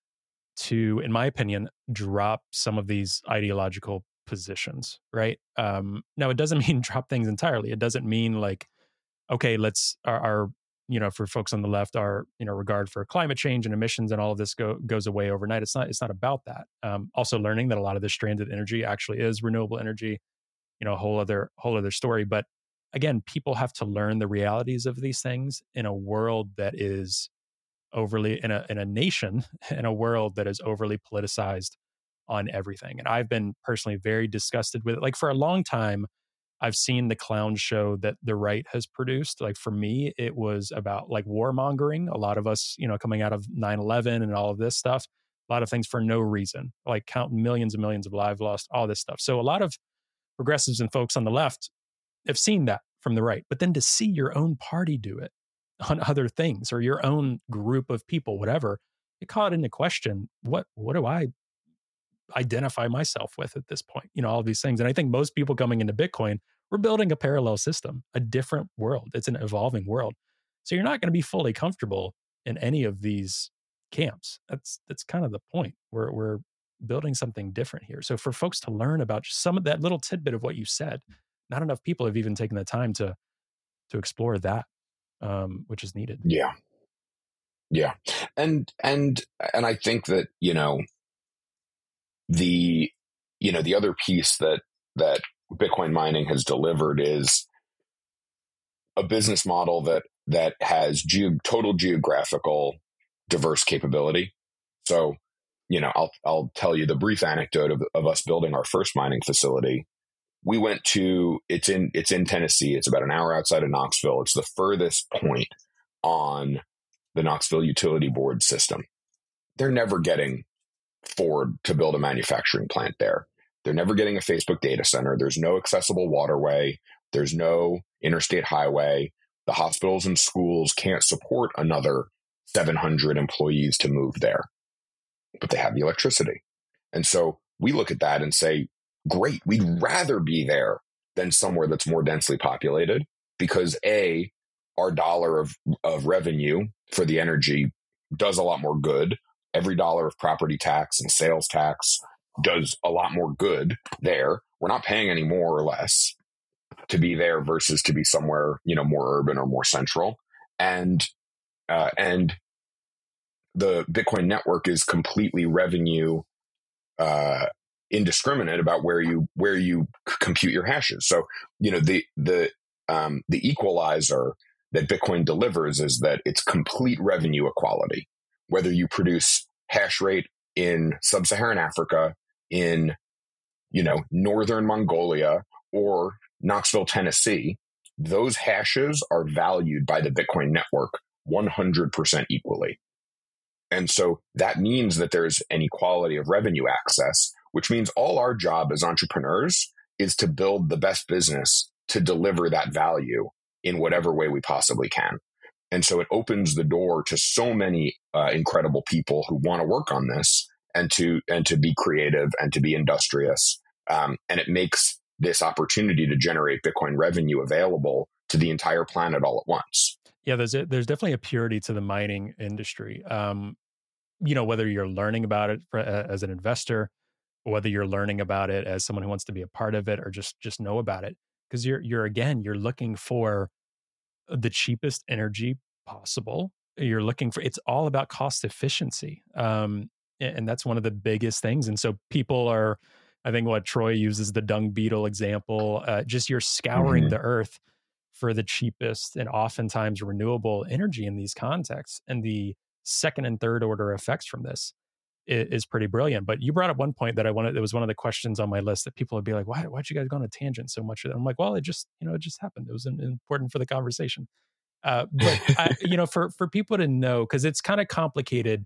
to, in my opinion, drop some of these ideological positions, right? Um, now, it doesn't mean drop things entirely. It doesn't mean like, okay, let's, our, our, you know, for folks on the left, our, you know, regard for climate change and emissions and all of this go, goes away overnight. It's not, it's not about that. Um, also learning that a lot of this stranded energy actually is renewable energy, you know, a whole other, whole other story. But again, people have to learn the realities of these things in a world that is overly, in a in a nation, in a world that is overly politicized on everything. And I've been personally very disgusted with it. Like, for a long time, I've seen the clown show that the right has produced. Like, for me, it was about like warmongering. A lot of us, you know, coming out of nine eleven and all of this stuff, a lot of things for no reason, like counting millions and millions of lives lost, all this stuff. So a lot of progressives and folks on the left have seen that from the right. But then to see your own party do it on other things, or your own group of people, whatever, it called into question, what what do I identify myself with at this point? You know, all of these things. And I think most people coming into Bitcoin, we're building a parallel system, a different world. It's an evolving world. So you're not going to be fully comfortable in any of these camps. That's that's kind of the point. We're we're building something different here. So for folks to learn about just some of that little tidbit of what you said, not enough people have even taken the time to to explore that. Um, which is needed. Yeah. Yeah. And, and, and I think that, you know, the, you know, the other piece that, that Bitcoin mining has delivered is a business model that, that has ge- total geographical diverse capability. So, you know, I'll, I'll tell you the brief anecdote of, of us building our first mining facility. We went to, it's in, it's in Tennessee. It's about an hour outside of Knoxville. It's the furthest point on the Knoxville Utility Board system. They're never getting Ford to build a manufacturing plant there. They're never getting a Facebook data center. There's no accessible waterway. There's no interstate highway. The hospitals and schools can't support another seven hundred employees to move there, but they have the electricity. And so we look at that and say, great, we'd rather be there than somewhere that's more densely populated, because A, our dollar of, of revenue for the energy does a lot more good. Every dollar of property tax and sales tax does a lot more good there. We're not paying any more or less to be there versus to be somewhere, you know, more urban or more central. And, uh, and the Bitcoin network is completely revenue, uh, indiscriminate about where you where you compute your hashes. So, you know, the the um, the equalizer that Bitcoin delivers is that it's complete revenue equality. Whether you produce hash rate in sub-Saharan Africa, in, you know, northern Mongolia, or Knoxville, Tennessee, those hashes are valued by the Bitcoin network one hundred percent equally. And so that means that there's an equality of revenue access, which means all our job as entrepreneurs is to build the best business to deliver that value in whatever way we possibly can. And so it opens the door to so many uh, incredible people who want to work on this and to and to be creative and to be industrious. Um, and it makes this opportunity to generate Bitcoin revenue available to the entire planet all at once. Yeah, there's a, there's definitely a purity to the mining industry. Um, you know, whether you're learning about it for, uh, as an investor, or whether you're learning about it as someone who wants to be a part of it, or just just know about it, because you're you're again you're looking for the cheapest energy possible. You're looking for, it's all about cost efficiency. Um, and, and that's one of the biggest things. And so people are, I think what Troy uses the dung beetle example, uh, just you're scouring mm-hmm. the earth for the cheapest and oftentimes renewable energy in these contexts. And the second and third order effects from this is, is pretty brilliant. But you brought up one point that I wanted, it was one of the questions on my list that people would be like, why, why'd you guys go on a tangent so much? I'm like, well, it just, you know, it just happened. It was important for the conversation. Uh, but I, you know, for, for people to know, cause it's kind of complicated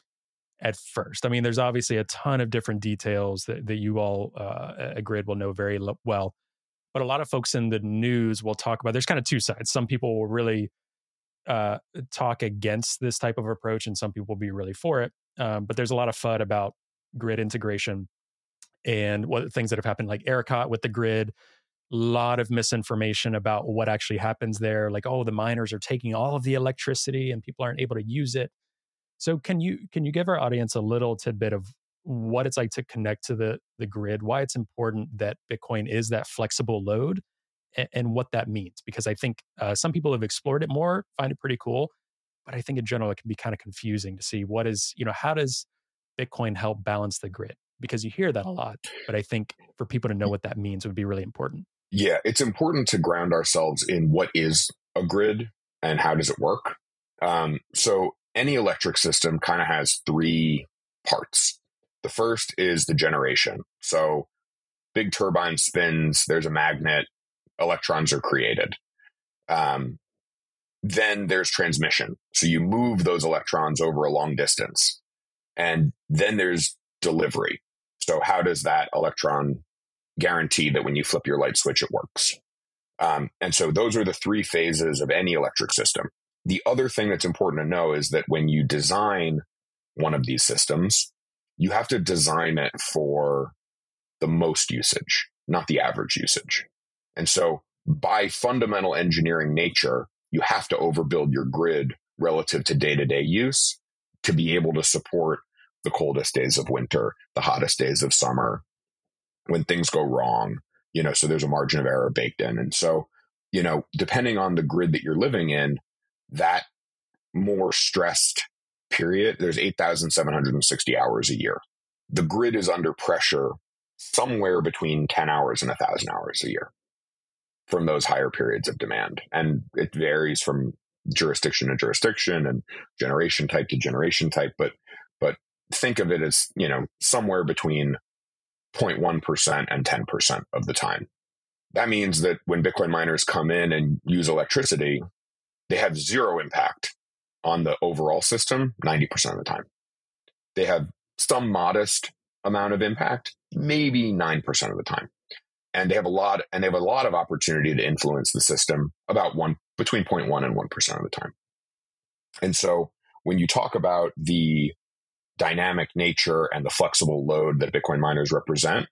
at first. I mean, there's obviously a ton of different details that, that you all uh, at Grid will know very lo- well. But a lot of folks in the news will talk about, there's kind of two sides. Some people will really uh, talk against this type of approach and some people will be really for it. Um, but there's a lot of F U D about grid integration and what things that have happened, like ERCOT with the grid, a lot of misinformation about what actually happens there. Like, oh, the miners are taking all of the electricity and people aren't able to use it. So can you can you give our audience a little tidbit of what it's like to connect to the, the grid, why it's important that Bitcoin is that flexible load, and, and what that means? Because I think uh, some people have explored it more, find it pretty cool, but I think in general, it can be kind of confusing to see what is, you know, how does Bitcoin help balance the grid? Because you hear that a lot, but I think for people to know what that means would be really important. Yeah, it's important to ground ourselves in what is a grid and how does it work. Um, so any electric system kind of has three parts. The first is the generation. So big turbine spins, there's a magnet, electrons are created. Um, then there's transmission. So you move those electrons over a long distance. And then there's delivery. So how does that electron guarantee that when you flip your light switch, it works? Um, and so those are the three phases of any electric system. The other thing that's important to know is that when you design one of these systems, you have to design it for the most usage, not the average usage. And so by fundamental engineering nature, you have to overbuild your grid relative to day-to-day use to be able to support the coldest days of winter, the hottest days of summer, when things go wrong, you know, so there's a margin of error baked in. And so, you know, depending on the grid that you're living in, that more stressed period, there's eight thousand seven hundred sixty hours a year. The grid is under pressure somewhere between ten hours and one thousand hours a year from those higher periods of demand. And it varies from jurisdiction to jurisdiction and generation type to generation type. But, but think of it as, you know, somewhere between zero point one percent and ten percent of the time. That means that when Bitcoin miners come in and use electricity, they have zero impact on the overall system ninety percent of the time. They have some modest amount of impact, maybe nine percent of the time. And they have a lot, and they have a lot of opportunity to influence the system about one, between zero point one and one percent of the time. And so when you talk about the dynamic nature and the flexible load that Bitcoin miners represent,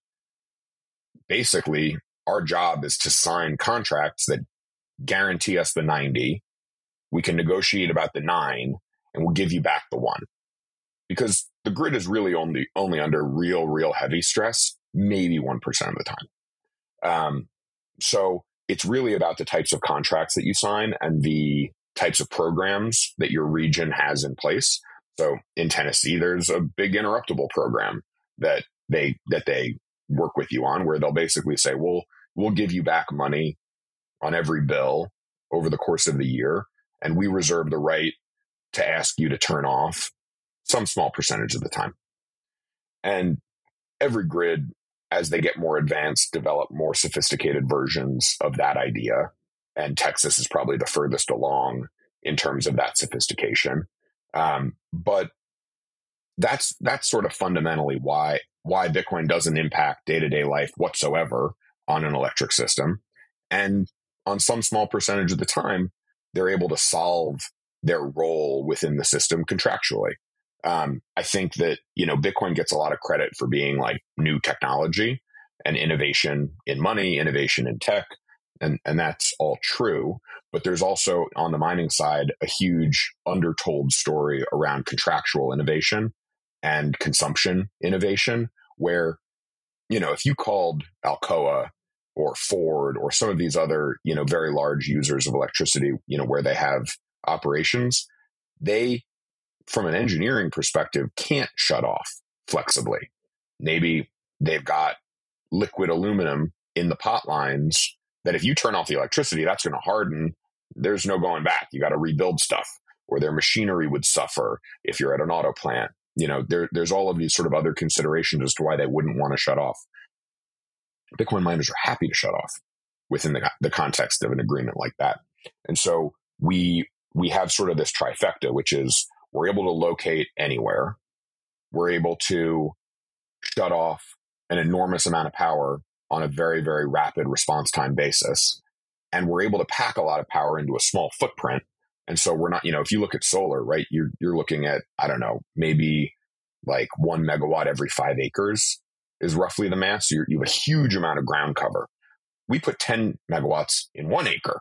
basically our job is to sign contracts that guarantee us the ninety. We can negotiate about the nine and we'll give you back the one, because the grid is really only, only under real, real heavy stress, maybe one percent of the time. Um, so it's really about the types of contracts that you sign and the types of programs that your region has in place. So in Tennessee, there's a big interruptible program that they, that they work with you on, where they'll basically say, well, we'll give you back money on every bill over the course of the year. And we reserve the right to ask you to turn off some small percentage of the time. And every grid as they get more advanced, develop more sophisticated versions of that idea. And Texas is probably the furthest along in terms of that sophistication. Um, but that's that's sort of fundamentally why why Bitcoin doesn't impact day-to-day life whatsoever on an electric system. And on some small percentage of the time, they're able to solve their role within the system contractually. Um, I think that, you know, Bitcoin gets a lot of credit for being like new technology and innovation in money, innovation in tech, and, and that's all true. But there's also on the mining side, a huge undertold story around contractual innovation and consumption innovation, where, you know, if you called Alcoa or Ford or some of these other, you know, very large users of electricity, you know, where they have operations, they, from an engineering perspective, can't shut off flexibly. Maybe they've got liquid aluminum in the pot lines that if you turn off the electricity, that's going to harden. There's no going back. You got to rebuild stuff, or their machinery would suffer if you're at an auto plant. You know, there, there's all of these sort of other considerations as to why they wouldn't want to shut off. Bitcoin miners are happy to shut off within the, the context of an agreement like that. And so we we have sort of this trifecta, which is we're able to locate anywhere. We're able to shut off an enormous amount of power on a very, very rapid response time basis. And we're able to pack a lot of power into a small footprint. And so we're not, you know, if you look at solar, right, you're, you're looking at, I don't know, maybe like one megawatt every five acres is roughly the math. So you're, you have a huge amount of ground cover. We put ten megawatts in one acre.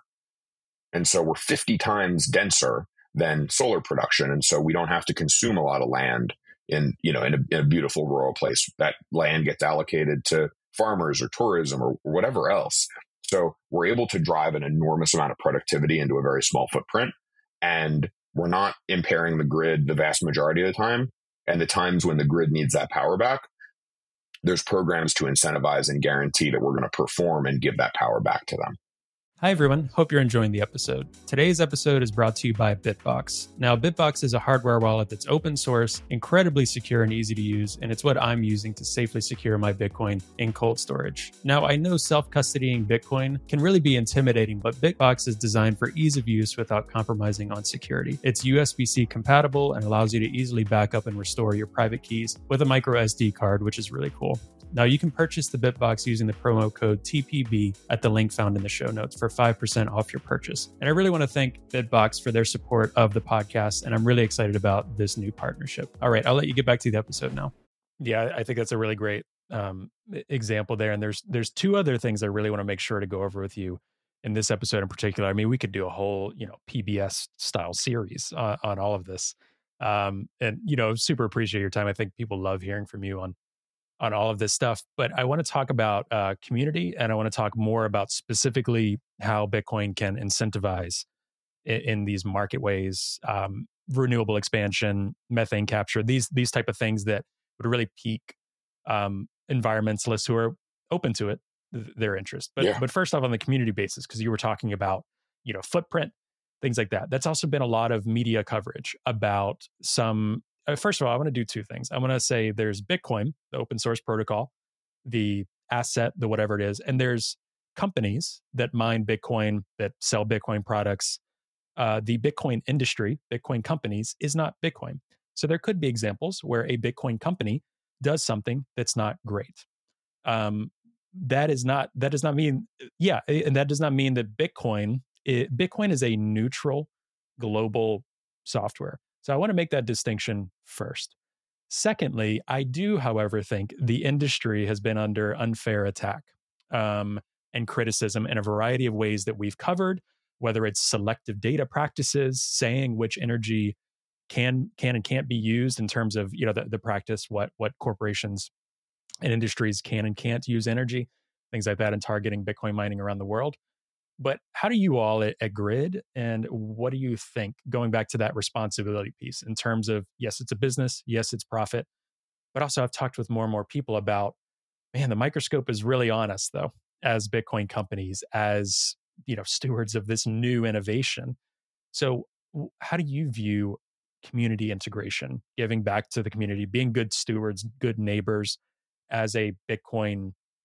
And so we're fifty times denser than solar production. And so we don't have to consume a lot of land in, you know, in a, in a beautiful rural place. That land gets allocated to farmers or tourism or whatever else. So we're able to drive an enormous amount of productivity into a very small footprint. And we're not impairing the grid the vast majority of the time. And the times when the grid needs that power back, there's programs to incentivize and guarantee that we're going to perform and give that power back to them. Hi, everyone. Hope you're enjoying the episode. Today's episode is brought to you by Bitbox. Now, Bitbox is a hardware wallet that's open source, incredibly secure and easy to use, and it's what I'm using to safely secure my Bitcoin in cold storage. Now, I know self-custodying Bitcoin can really be intimidating, but Bitbox is designed for ease of use without compromising on security. It's U S B C compatible and allows you to easily back up and restore your private keys with a micro S D card, which is really cool. Now, you can purchase the Bitbox using the promo code T P B at the link found in the show notes for five percent off your purchase. And I really want to thank Bitbox for their support of the podcast, and I'm really excited about this new partnership. All right, I'll let you get back to the episode now. Yeah, I think that's a really great um, example there. And there's there's two other things I really want to make sure to go over with you in this episode in particular. I mean, we could do a whole, you know, P B S style series uh, on all of this. Um, and, you know, super appreciate your time. I think people love hearing from you on on all of this stuff. But I want to talk about uh, community, and I want to talk more about specifically how Bitcoin can incentivize in, in these market ways, um, renewable expansion, methane capture, these these type of things that would really pique um, environmentalists who are open to it, th- their interest. But Yeah. but first off, on the community basis, because you were talking about, you know, footprint, things like that. That's also been a lot of media coverage about some. Uh, first of all, I want to do two things. I want to say there's Bitcoin, the open source protocol, the asset, the whatever it is, and there's companies that mine Bitcoin, that sell Bitcoin products. Uh, the Bitcoin industry, Bitcoin companies, is not Bitcoin. So there could be examples where a Bitcoin company does something that's not great. Um, that is not. That does not mean. Yeah, and that does not mean that Bitcoin. It, Bitcoin is a neutral, global software. So I want to make that distinction first. Secondly, I do, however, think the industry has been under unfair attack um, and criticism in a variety of ways that we've covered, whether it's selective data practices, saying which energy can can and can't be used in terms of, you know, the, the practice, what what corporations and industries can and can't use energy, things like that, and targeting Bitcoin mining around the world. But how do you all at, at Grid, and what do you think, going back to that responsibility piece in terms of, yes, it's a business, yes, it's profit, but also I've talked with more and more people about, man, the microscope is really on us though, as Bitcoin companies, as, you know, stewards of this new innovation. So w- how do you view community integration, giving back to the community, being good stewards, good neighbors as a Bitcoin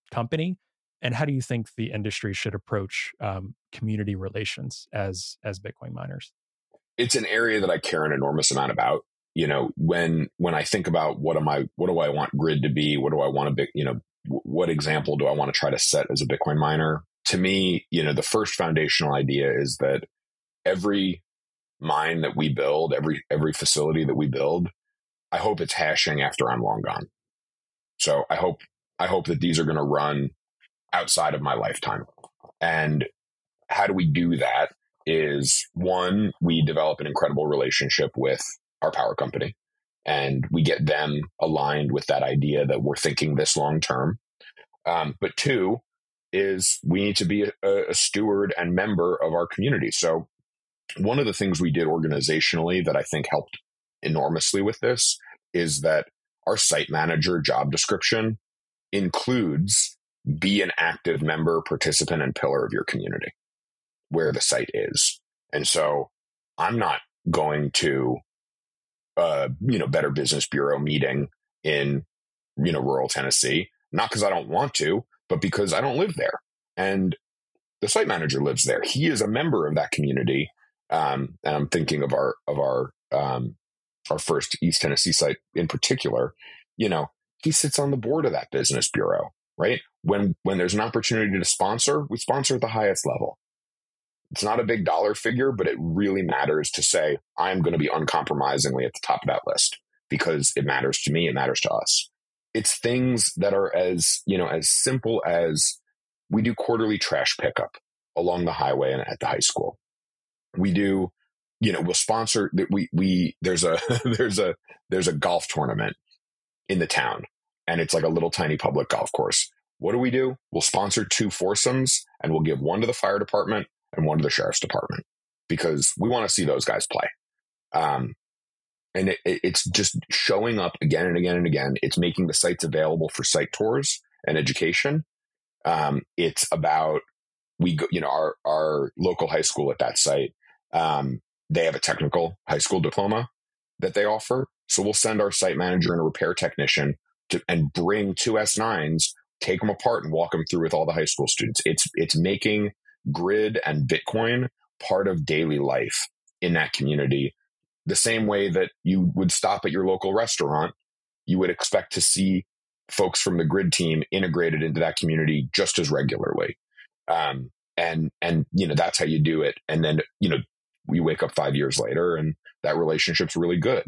company? And how do you think the industry should approach um, community relations as as Bitcoin miners? It's an area that I care an enormous amount about. You know, when when I think about what am I, what do I want Grid to be? What do I want to be? You know, what example do I want to try to set as a Bitcoin miner? To me, you know, the first foundational idea is that every mine that we build, every every facility that we build, I hope it's hashing after I'm long gone. So I hope I hope that these are going to run outside of my lifetime. And how do we do that? Is one, we develop an incredible relationship with our power company, and we get them aligned with that idea that we're thinking this long term. Um, but two is we need to be a, a steward and member of our community. So one of the things we did organizationally that I think helped enormously with this is that our site manager job description includes be an active member, participant, and pillar of your community where the site is. And so I'm not going to, uh, you know, Better Business Bureau meeting in, you know, rural Tennessee, not because I don't want to, but because I don't live there. And the site manager lives there. He is a member of that community. Um, and I'm thinking of our, of our, um, our first East Tennessee site in particular. You know, he sits on the board of that business bureau, right? When, when there's an opportunity to sponsor, we sponsor at the highest level. It's not a big dollar figure, but it really matters to say, I'm going to be uncompromisingly at the top of that list because it matters to me. It matters to us. It's things that are as, you know, as simple as we do quarterly trash pickup along the highway and at the high school. We do, you know, we'll sponsor that. We, we, there's a, there's a, there's a golf tournament in the town, and it's like a little tiny public golf course. What do we do? We'll sponsor two foursomes, and we'll give one to the fire department and one to the sheriff's department because we want to see those guys play. Um, and it, it's just showing up again and again and again. It's making the sites available for site tours and education. Um, it's about, we go, you know, our, our local high school at that site, um, they have a technical high school diploma that they offer. So we'll send our site manager and a repair technician to, and bring two S nines, take them apart and walk them through with all the high school students. It's, it's making Grid and Bitcoin part of daily life in that community. The same way that you would stop at your local restaurant, you would expect to see folks from the Grid team integrated into that community just as regularly. Um, and, and, you know, that's how you do it. And then, you know, we wake up five years later and that relationship's really good.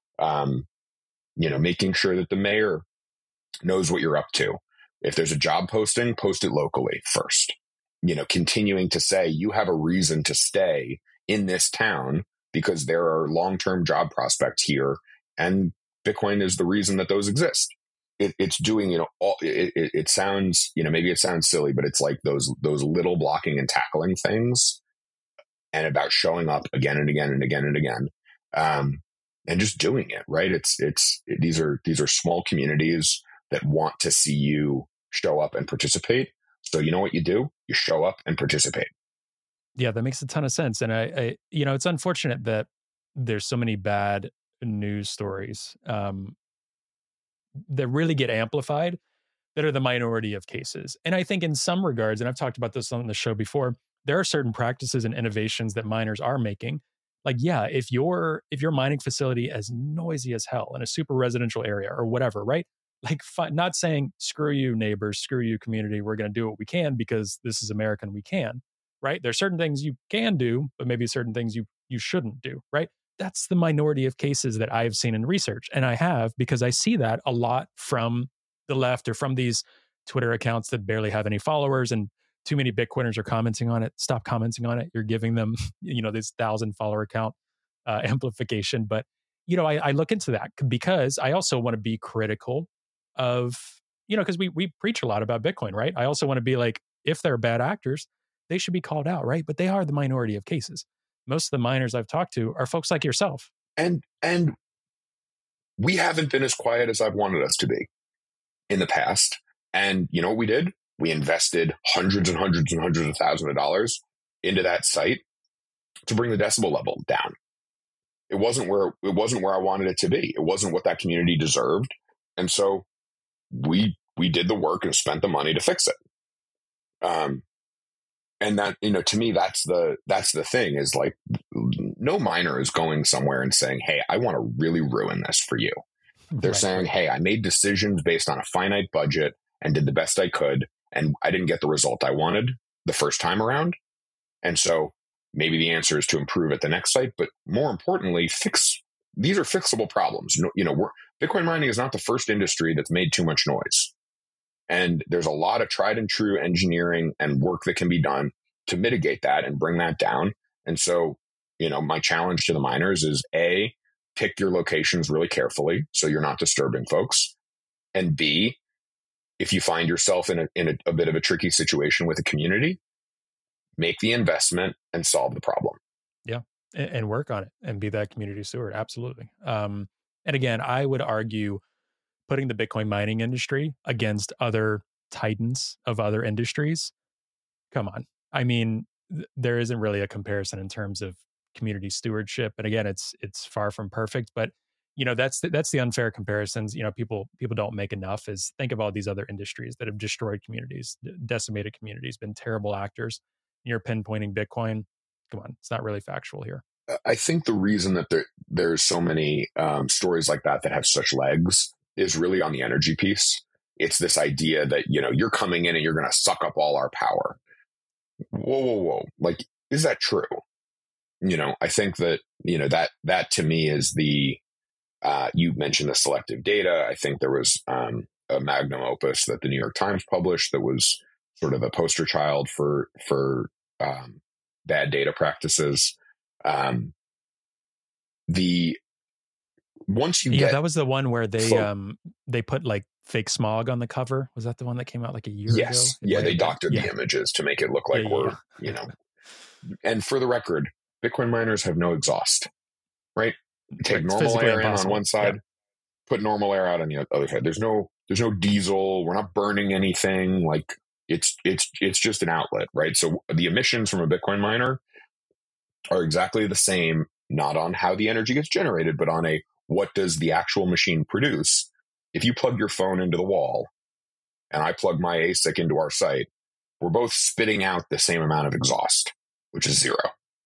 Um, you know, making sure that the mayor knows what you're up to. If there's a job posting, post it locally first. You know, continuing to say you have a reason to stay in this town because there are long-term job prospects here, and Bitcoin is the reason that those exist. It, it's doing, you know, all, it, it, it sounds, you know, maybe it sounds silly, but it's like those those little blocking and tackling things, and about showing up again and again and again and again, um, and just doing it right. It's it's it, these are these are small communities that want to see you show up and participate. So you know what you do? You show up and participate. Yeah, that makes a ton of sense. And I, I you know, it's unfortunate that there's so many bad news stories um, that really get amplified that are the minority of cases. And I think in some regards, and I've talked about this on the show before, there are certain practices and innovations that miners are making. Like, yeah, if your if your mining facility is noisy as hell in a super residential area or whatever, right? Like, fi- not saying, screw you, neighbors, screw you, community, we're going to do what we can because this is America and we can, right? There's certain things you can do, but maybe certain things you you shouldn't do, right? That's the minority of cases that I have seen in research. And I have because I see that a lot from the left or from these Twitter accounts that barely have any followers and too many Bitcoiners are commenting on it. Stop commenting on it. You're giving them, you know, this thousand follower count uh, amplification. But, you know, I, I look into that because I also want to be critical of, you know, because we we preach a lot about Bitcoin, right? I also want to be like, if they're bad actors, they should be called out, right? But they are the minority of cases. Most of the miners I've talked to are folks like yourself. And and we haven't been as quiet as I've wanted us to be in the past. And you know what we did? We invested hundreds and hundreds and hundreds of thousands of dollars into that site to bring the decibel level down. It wasn't where it wasn't where I wanted it to be. It wasn't what that community deserved. And so we we did the work and spent the money to fix it. Um, and that, you know, to me, that's the, that's the thing is like, no miner is going somewhere and saying, hey, I want to really ruin this for you. They're Right. saying, hey, I made decisions based on a finite budget and did the best I could, and I didn't get the result I wanted the first time around. And so maybe the answer is to improve at the next site, but more importantly, fix, these are fixable problems. No, you know, we're, Bitcoin mining is not the first industry that's made too much noise. And there's a lot of tried and true engineering and work that can be done to mitigate that and bring that down. And so, you know, my challenge to the miners is A, pick your locations really carefully so you're not disturbing folks. And B, if you find yourself in a, in a, a bit of a tricky situation with a community, make the investment and solve the problem. Yeah. And, and work on it and be that community steward. Absolutely. Um, and again, I would argue putting the Bitcoin mining industry against other titans of other industries. Come on. I mean, th- there isn't really a comparison in terms of community stewardship. And again, it's it's far from perfect, but you know, that's the, that's the unfair comparisons. You know, people people don't make enough is think of all these other industries that have destroyed communities, decimated communities, been terrible actors. You're pinpointing Bitcoin. Come on, it's not really factual here. I think the reason that there there's so many um, stories like that that have such legs is really on the energy piece. It's this idea that, you know, you're coming in and you're going to suck up all our power. Whoa, whoa, whoa. Like, is that true? You know, I think that, you know, that, that to me is the, uh, you mentioned the selective data. I think there was um, a magnum opus that the New York Times published that was sort of a poster child for, for um, bad data practices. Um, the, once you yeah, get, that was the one where they fo- um they put like fake smog on the cover. Was that the one that came out like a year yes, ago? It yeah, might they have been. doctored Yeah. the images to make it look Yeah, like yeah, we're, yeah. you know, and for the record, Bitcoin miners have no exhaust, right? Take Right. It's normal physically air in on impossible. one side, Yeah. put normal air out on the other side. There's no, there's no diesel. We're not burning anything. Like it's, it's, it's just an outlet, right? So the emissions from a Bitcoin miner are exactly the same, not on how the energy gets generated, but on a, what does the actual machine produce? If you plug your phone into the wall and I plug my A S I C into our site, we're both spitting out the same amount of exhaust, which is zero.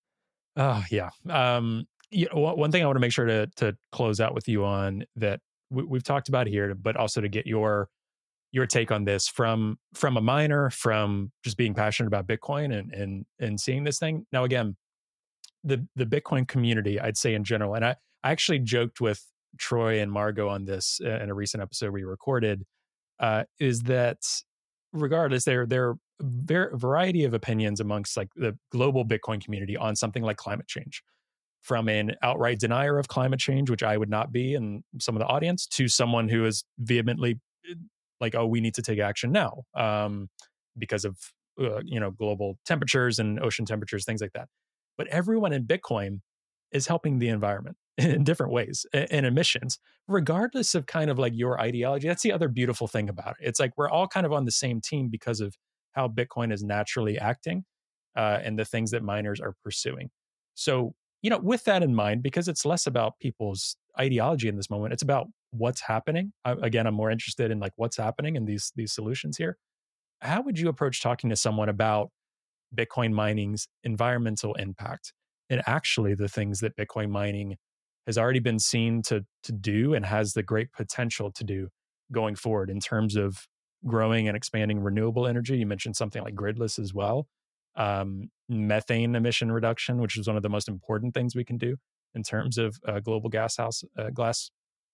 Oh yeah. Um, you know, one thing I want to make sure to to close out with you on that we, we've talked about here, but also to get your your take on this from from a miner, from just being passionate about Bitcoin and and and seeing this thing. Now, again, the the Bitcoin community, I'd say in general, and I I actually joked with Troy and Margot on this in a recent episode we recorded, uh, is that regardless, there there are a variety of opinions amongst like the global Bitcoin community on something like climate change. From an outright denier of climate change, which I would not be, and some of the audience, to someone who is vehemently like, "Oh, we need to take action now um, because of uh, you know global temperatures and ocean temperatures, things like that." But everyone in Bitcoin is helping the environment in different ways and emissions, regardless of kind of like your ideology. That's the other beautiful thing about it. It's like we're all kind of on the same team because of how Bitcoin is naturally acting uh, and the things that miners are pursuing. So, you know, with that in mind, because it's less about people's ideology in this moment, it's about what's happening. I, again, I'm more interested in like what's happening in these these solutions here. How would you approach talking to someone about Bitcoin mining's environmental impact and actually the things that Bitcoin mining has already been seen to to do and has the great potential to do going forward in terms of growing and expanding renewable energy? You mentioned something like gridless as well. Um, methane emission reduction, which is one of the most important things we can do in terms of uh, global gas house uh, glass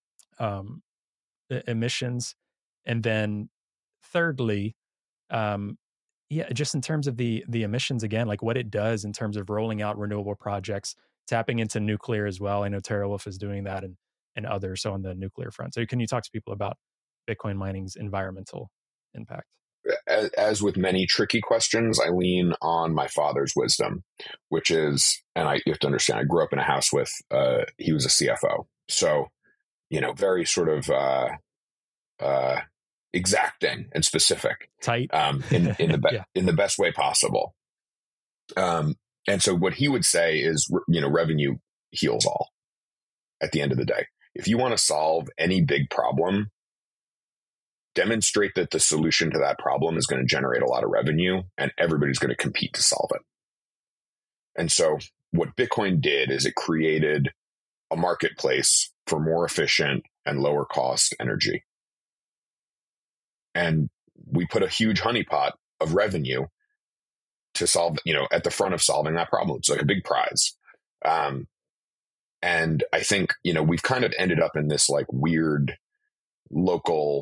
um, emissions. And then thirdly, um, yeah, just in terms of the the emissions again, like what it does in terms of rolling out renewable projects, tapping into nuclear as well. I know TerraWolf is doing that and and others so on the nuclear front. So can you talk to people about Bitcoin mining's environmental impact? As, as with many tricky questions, I lean on my father's wisdom, which is, and I you have to understand, I grew up in a house with, uh, he was a C F O. So, you know, very sort of, uh, uh, exacting and specific, Tight, um, in, in the, be- yeah. in the best way possible. Um, and so what he would say is, you know, revenue heals all at the end of the day. If you want to solve any big problem, demonstrate that the solution to that problem is going to generate a lot of revenue and everybody's going to compete to solve it. And so what Bitcoin did is it created a marketplace for more efficient and lower cost energy. And we put a huge honeypot of revenue to solve, you know, at the front of solving that problem. It's like a big prize. Um, and I think, you know, we've kind of ended up in this like weird local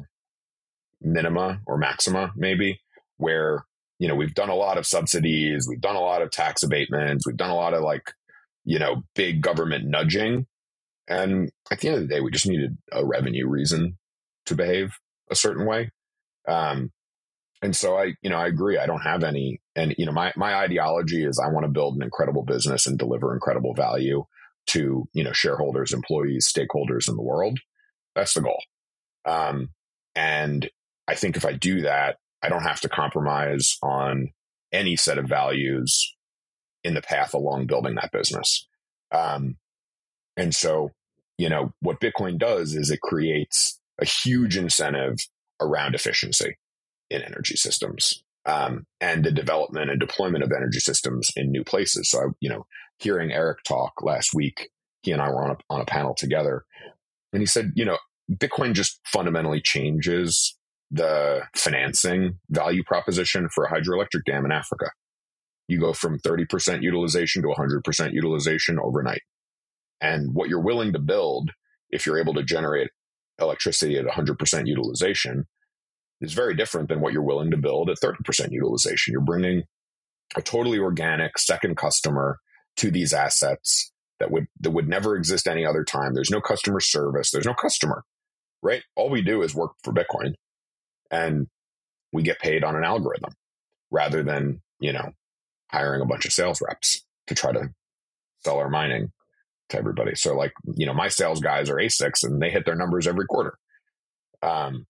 minima or maxima, maybe, where, you know, we've done a lot of subsidies, we've done a lot of tax abatements, we've done a lot of like, you know, big government nudging. And at the end of the day, we just needed a revenue reason to behave a certain way. Um, and so I, you know, I agree. I don't have any, and, you know, my, my ideology is I want to build an incredible business and deliver incredible value to, you know, shareholders, employees, stakeholders in the world. That's the goal. Um, and I think if I do that, I don't have to compromise on any set of values in the path along building that business. Um, and so, you know, what Bitcoin does is it creates a huge incentive around efficiency in energy systems, um, and the development and deployment of energy systems in new places. So, I, you know, hearing Eric talk last week, he and I were on a, on a panel together, and he said, you know, Bitcoin just fundamentally changes the financing value proposition for a hydroelectric dam in Africa. You go from thirty percent utilization to one hundred percent utilization overnight. And what you're willing to build, if you're able to generate electricity at one hundred percent utilization, is very different than what you're willing to build at thirty percent utilization. You're bringing a totally organic second customer to these assets that would that would never exist any other time. There's no customer service. There's no customer, right? All we do is work for Bitcoin, and we get paid on an algorithm rather than, you know, hiring a bunch of sales reps to try to sell our mining to everybody. So like, you know, my sales guys are A SICs and they hit their numbers every quarter. Um,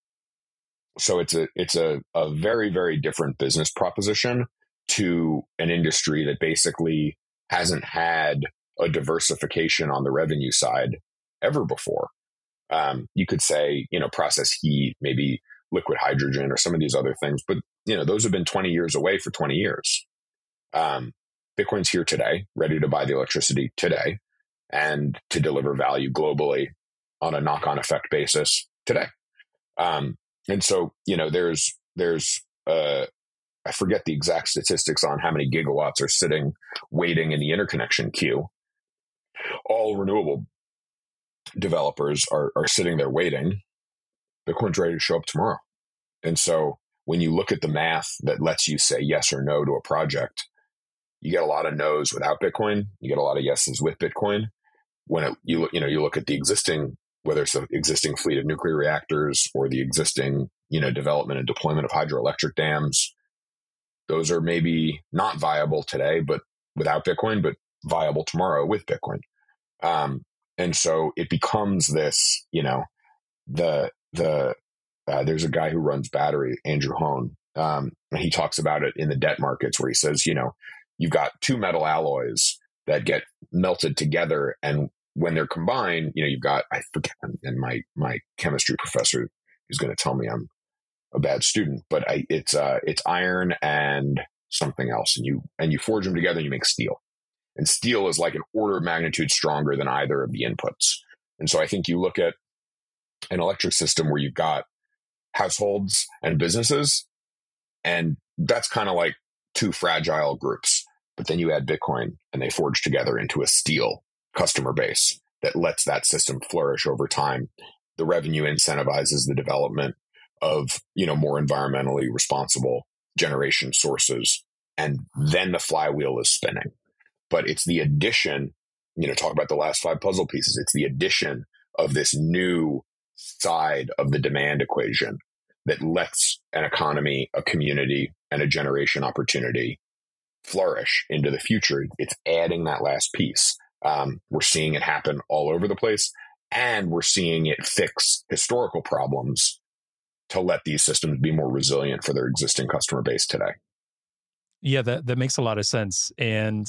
so it's a, it's a, a very, very different business proposition to an industry that basically hasn't had a diversification on the revenue side ever before. Um, you could say, you know, process heat, maybe liquid hydrogen or some of these other things, but, you know, those have been twenty years away for twenty years. Um, Bitcoin's here today, ready to buy the electricity today and to deliver value globally on a knock-on effect basis today. Um, and so, you know, there's, there's, uh, I forget the exact statistics on how many gigawatts are sitting waiting in the interconnection queue. All renewable developers are, are sitting there waiting. Bitcoin's ready to show up tomorrow. And so when you look at the math that lets you say yes or no to a project, you get a lot of no's without Bitcoin. You get a lot of yeses with Bitcoin. When it, you look, you know, you look at the existing, whether it's the existing fleet of nuclear reactors or the existing, you know, development and deployment of hydroelectric dams, those are maybe not viable today, but without Bitcoin, but viable tomorrow with Bitcoin. Um, and so it becomes this, you know, the, the, uh, there's a guy who runs Battery, Andrew Hone, um, and he talks about it in the debt markets where he says, you know, you've got two metal alloys that get melted together. And when they're combined, you know, you've got, I forget, and my, my chemistry professor is going to tell me I'm a bad student, but I, it's, uh, it's iron and something else. And you, and you forge them together and you make steel. And steel is like an order of magnitude stronger than either of the inputs. And so I think you look at an electric system where you've got households and businesses, and that's kind of like two fragile groups. But then you add Bitcoin and they forge together into a steel customer base that lets that system flourish over time. The revenue incentivizes the development of, you know, more environmentally responsible generation sources. And then the flywheel is spinning. But it's the addition, you know, talk about the last five puzzle pieces. It's the addition of this new side of the demand equation that lets an economy, a community, and a generation opportunity flourish into the future. It's adding that last piece. Um, we're seeing it happen all over the place, and we're seeing it fix historical problems to let these systems be more resilient for their existing customer base today. Yeah, that, that makes a lot of sense. And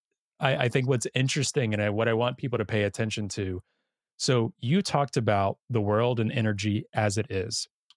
I, I think what's interesting and I, what I want people to pay attention to, so you talked about the world and energy as it is.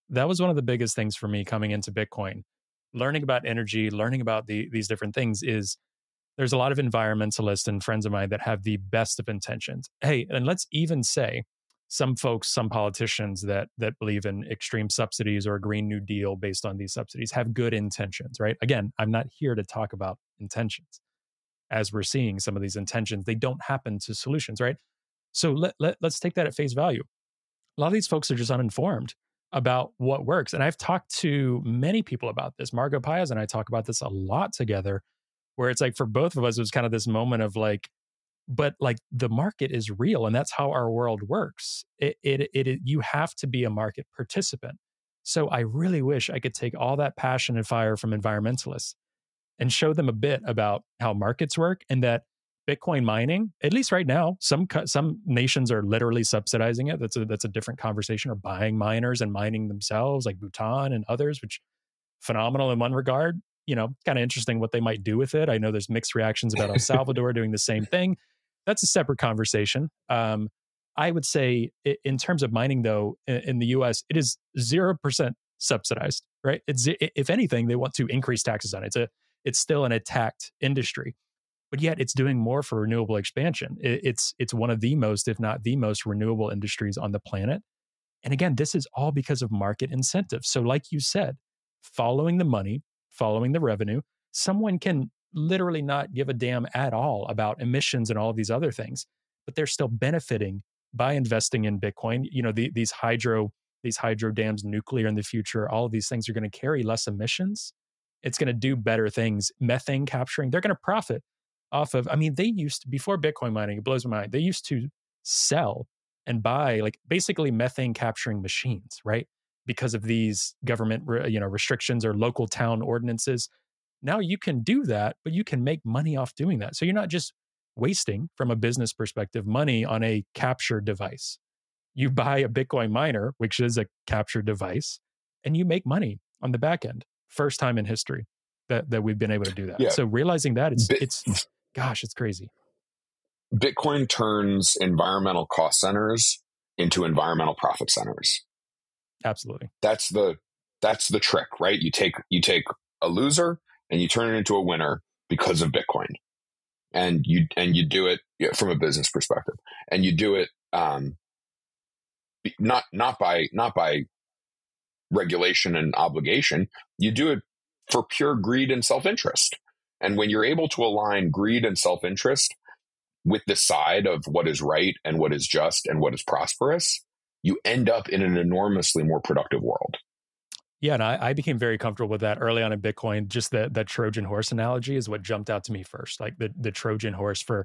that was one of the biggest things for me coming into Bitcoin. Learning about energy, learning about the, these different things is there's a lot of environmentalists and friends of mine that have the best of intentions. Hey, and let's even say some folks, some politicians that that believe in extreme subsidies or a Green New Deal based on these subsidies have good intentions, right? Again, I'm not here to talk about intentions. As we're seeing some of these intentions, they don't happen to solutions, right? So let, let, let's take that at face value. A lot of these folks are just uninformed about what works. And I've talked to many people about this. Margot Paez and I talk about this a lot together, where it's like for both of us, it was kind of this moment of like, but like the market is real and that's how our world works. It, it, it, it, you have to be a market participant. So I really wish I could take all that passion and fire from environmentalists and show them a bit about how markets work and that Bitcoin mining, at least right now, some some nations are literally subsidizing it. That's a that's a different conversation. Or buying miners and mining themselves, like Bhutan and others, which phenomenal in one regard. You know, kind of interesting what they might do with it. I know there's mixed reactions about El Salvador doing the same thing. That's a separate conversation. Um, I would say, in terms of mining, though, in the U S, it is zero percent subsidized. Right? It's if anything, they want to increase taxes on it. It's a it's still an attacked industry. But yet it's doing more for renewable expansion. It's it's one of the most, if not the most, renewable industries on the planet. And again, this is all because of market incentives. So like you said, following the money, following the revenue, someone can literally not give a damn at all about emissions and all of these other things, but they're still benefiting by investing in Bitcoin. You know, the, these hydro, these hydro dams, nuclear in the future, all of these things are going to carry less emissions. It's going to do better things. Methane capturing, they're going to profit off of, I mean, they used to, before Bitcoin mining, it blows my mind, they used to sell and buy like basically methane capturing machines, right? Because of these government, you know, restrictions or local town ordinances. Now you can do that, but you can make money off doing that. So you're not just wasting, from a business perspective, money on a capture device. You buy a Bitcoin miner, which is a capture device, and you make money on the back end. First time in history that, that we've been able to do that. Yeah. So realizing that, it's, Bit- it's, gosh, it's crazy. Bitcoin turns environmental cost centers into environmental profit centers. Absolutely. That's the that's the trick, right? You take you take a loser and you turn it into a winner because of Bitcoin, and you and you do it from a business perspective, and you do it um, not not by not by regulation and obligation. You do it for pure greed and self-interest. And when you're able to align greed and self-interest with the side of what is right and what is just and what is prosperous, you end up in an enormously more productive world. Yeah, and I, I became very comfortable with that early on in Bitcoin. Just that that Trojan horse analogy is what jumped out to me first, like the the Trojan horse for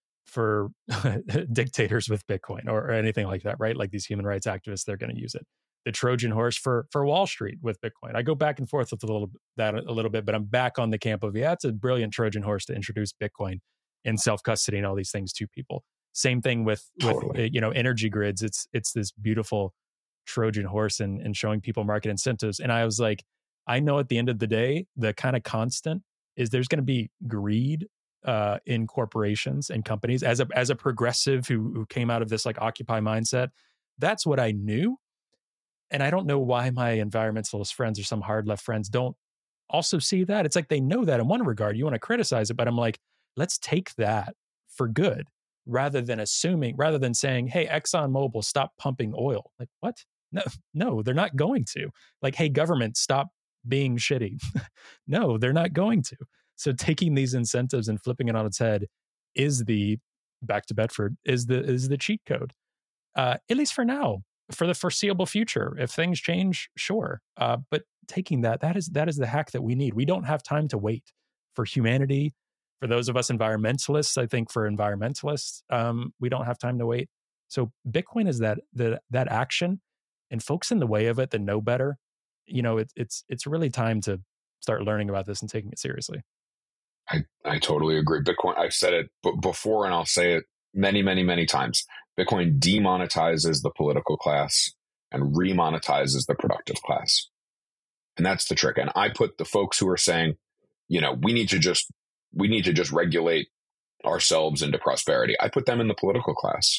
for dictators with Bitcoin or, or anything like that, right? Like these human rights activists, they're going to use it. The Trojan horse for for Wall Street with Bitcoin. I go back and forth with a little that a little bit, but I'm back on the camp of, yeah, it's a brilliant Trojan horse to introduce Bitcoin and self-custody and all these things to people. Same thing with, totally. with you know, energy grids. It's it's this beautiful Trojan horse and, and showing people market incentives. And I was like, I know at the end of the day, the kind of constant is there's going to be greed uh, in corporations and companies. As a as a progressive who who came out of this like Occupy mindset, that's what I knew. And I don't know why my environmentalist friends or some hard left friends don't also see that. It's like they know that in one regard. You want to criticize it, but I'm like, let's take that for good rather than assuming, rather than saying, hey, ExxonMobil, stop pumping oil. Like, what? No, no, they're not going to. Like, hey, government, stop being shitty. No, they're not going to. So taking these incentives and flipping it on its head is the, back to Bedford, is the is the cheat code. Uh, at least for now. For the foreseeable future, if things change, sure. Uh, but taking that, that is that is the hack that we need. We don't have time to wait for humanity. For those of us environmentalists, I think for environmentalists, um, we don't have time to wait. So Bitcoin is that the, that action, and folks in the way of it that know better. You know, it, it's it's really time to start learning about this and taking it seriously. I, I totally agree. Bitcoin, I've said it b- before, and I'll say it many, many, many times. Bitcoin demonetizes the political class and remonetizes the productive class. And that's the trick. And I put the folks who are saying, you know, we need to just, we need to just regulate ourselves into prosperity. I put them in the political class.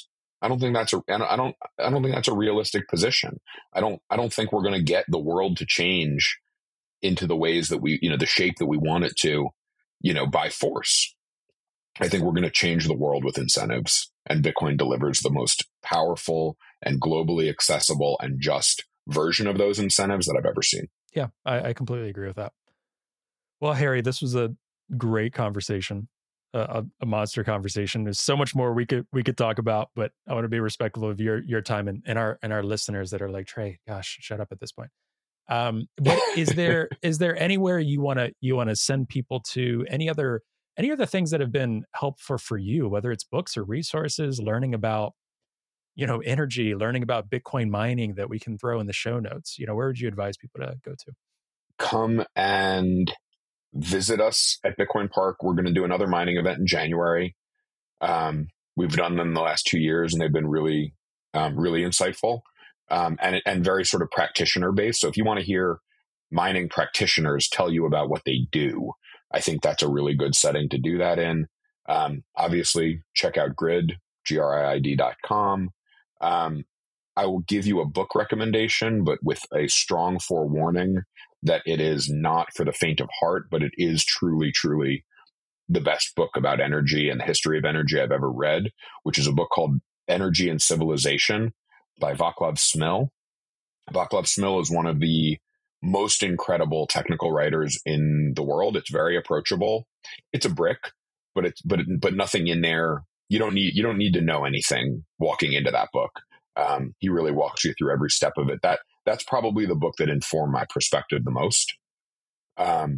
I don't think that's a, and I don't, I don't think that's a realistic position. I don't, I don't think we're going to get the world to change into the ways that we, you know, the shape that we want it to, you know, by force. I think we're going to change the world with incentives, and Bitcoin delivers the most powerful and globally accessible and just version of those incentives that I've ever seen. Yeah, I, I completely agree with that. Well, Harry, this was a great conversation, a, a monster conversation. There's so much more we could we could talk about, but I want to be respectful of your your time and, and our and our listeners that are like, Trey, gosh, shut up at this point. Um, but is there is there anywhere you want to you want to send people to? Any other any other things that have been helpful for you, whether it's books or resources, learning about, you know, energy, learning about Bitcoin mining that we can throw in the show notes? You know, where would you advise people to go to? Come and visit us at Bitcoin Park. We're going to do another mining event in January. Um, we've done them the last two years, and they've been really, um, really insightful, um, and and very sort of practitioner based. So if you want to hear mining practitioners tell you about what they do, I think that's a really good setting to do that in. Um, obviously, check out Grid, G R I I D dot com. Um, I will give you a book recommendation, but with a strong forewarning that it is not for the faint of heart, but it is truly, truly the best book about energy and the history of energy I've ever read, which is a book called Energy and Civilization by Vaclav Smil. Vaclav Smil is one of the most incredible technical writers in the world. It's very approachable. It's a brick, but it's but but nothing in there. You don't need you don't need to know anything walking into that book. Um, he really walks you through every step of it. That that's probably the book that informed my perspective the most. Um,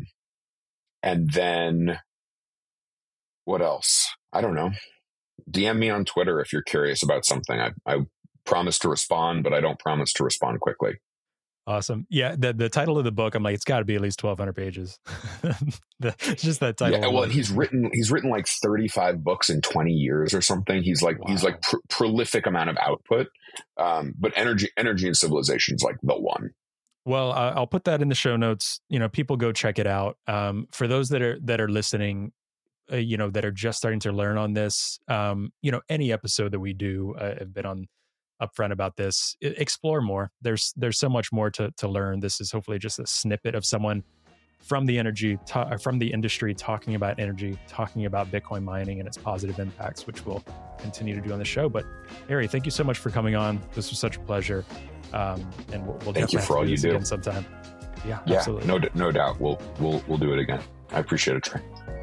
and then what else? I don't know. D M me on Twitter if you're curious about something. I, I promise to respond, but I don't promise to respond quickly. Awesome. Yeah. The, the title of the book, I'm like, it's got to be at least twelve hundred pages. the, just that title. Yeah, well, and he's written, he's written like thirty-five books in twenty years or something. He's like, wow. he's like pr- prolific amount of output. Um, but energy, energy and civilization is like the one. Well, uh, I'll put that in the show notes. You know, people go check it out. Um, for those that are, that are listening, uh, you know, that are just starting to learn on this, um, you know, any episode that we do, uh, have been on upfront about this, explore more. There's there's so much more to to learn. This is hopefully just a snippet of someone from the energy ta- from the industry talking about energy, talking about Bitcoin mining and its positive impacts, which we'll continue to do on the show. But Harry, thank you so much for coming on. This was such a pleasure, um, and we'll, we'll thank you for all you do again sometime. Yeah, yeah, absolutely. no no doubt. We'll we'll we'll do it again. I appreciate it, Trey.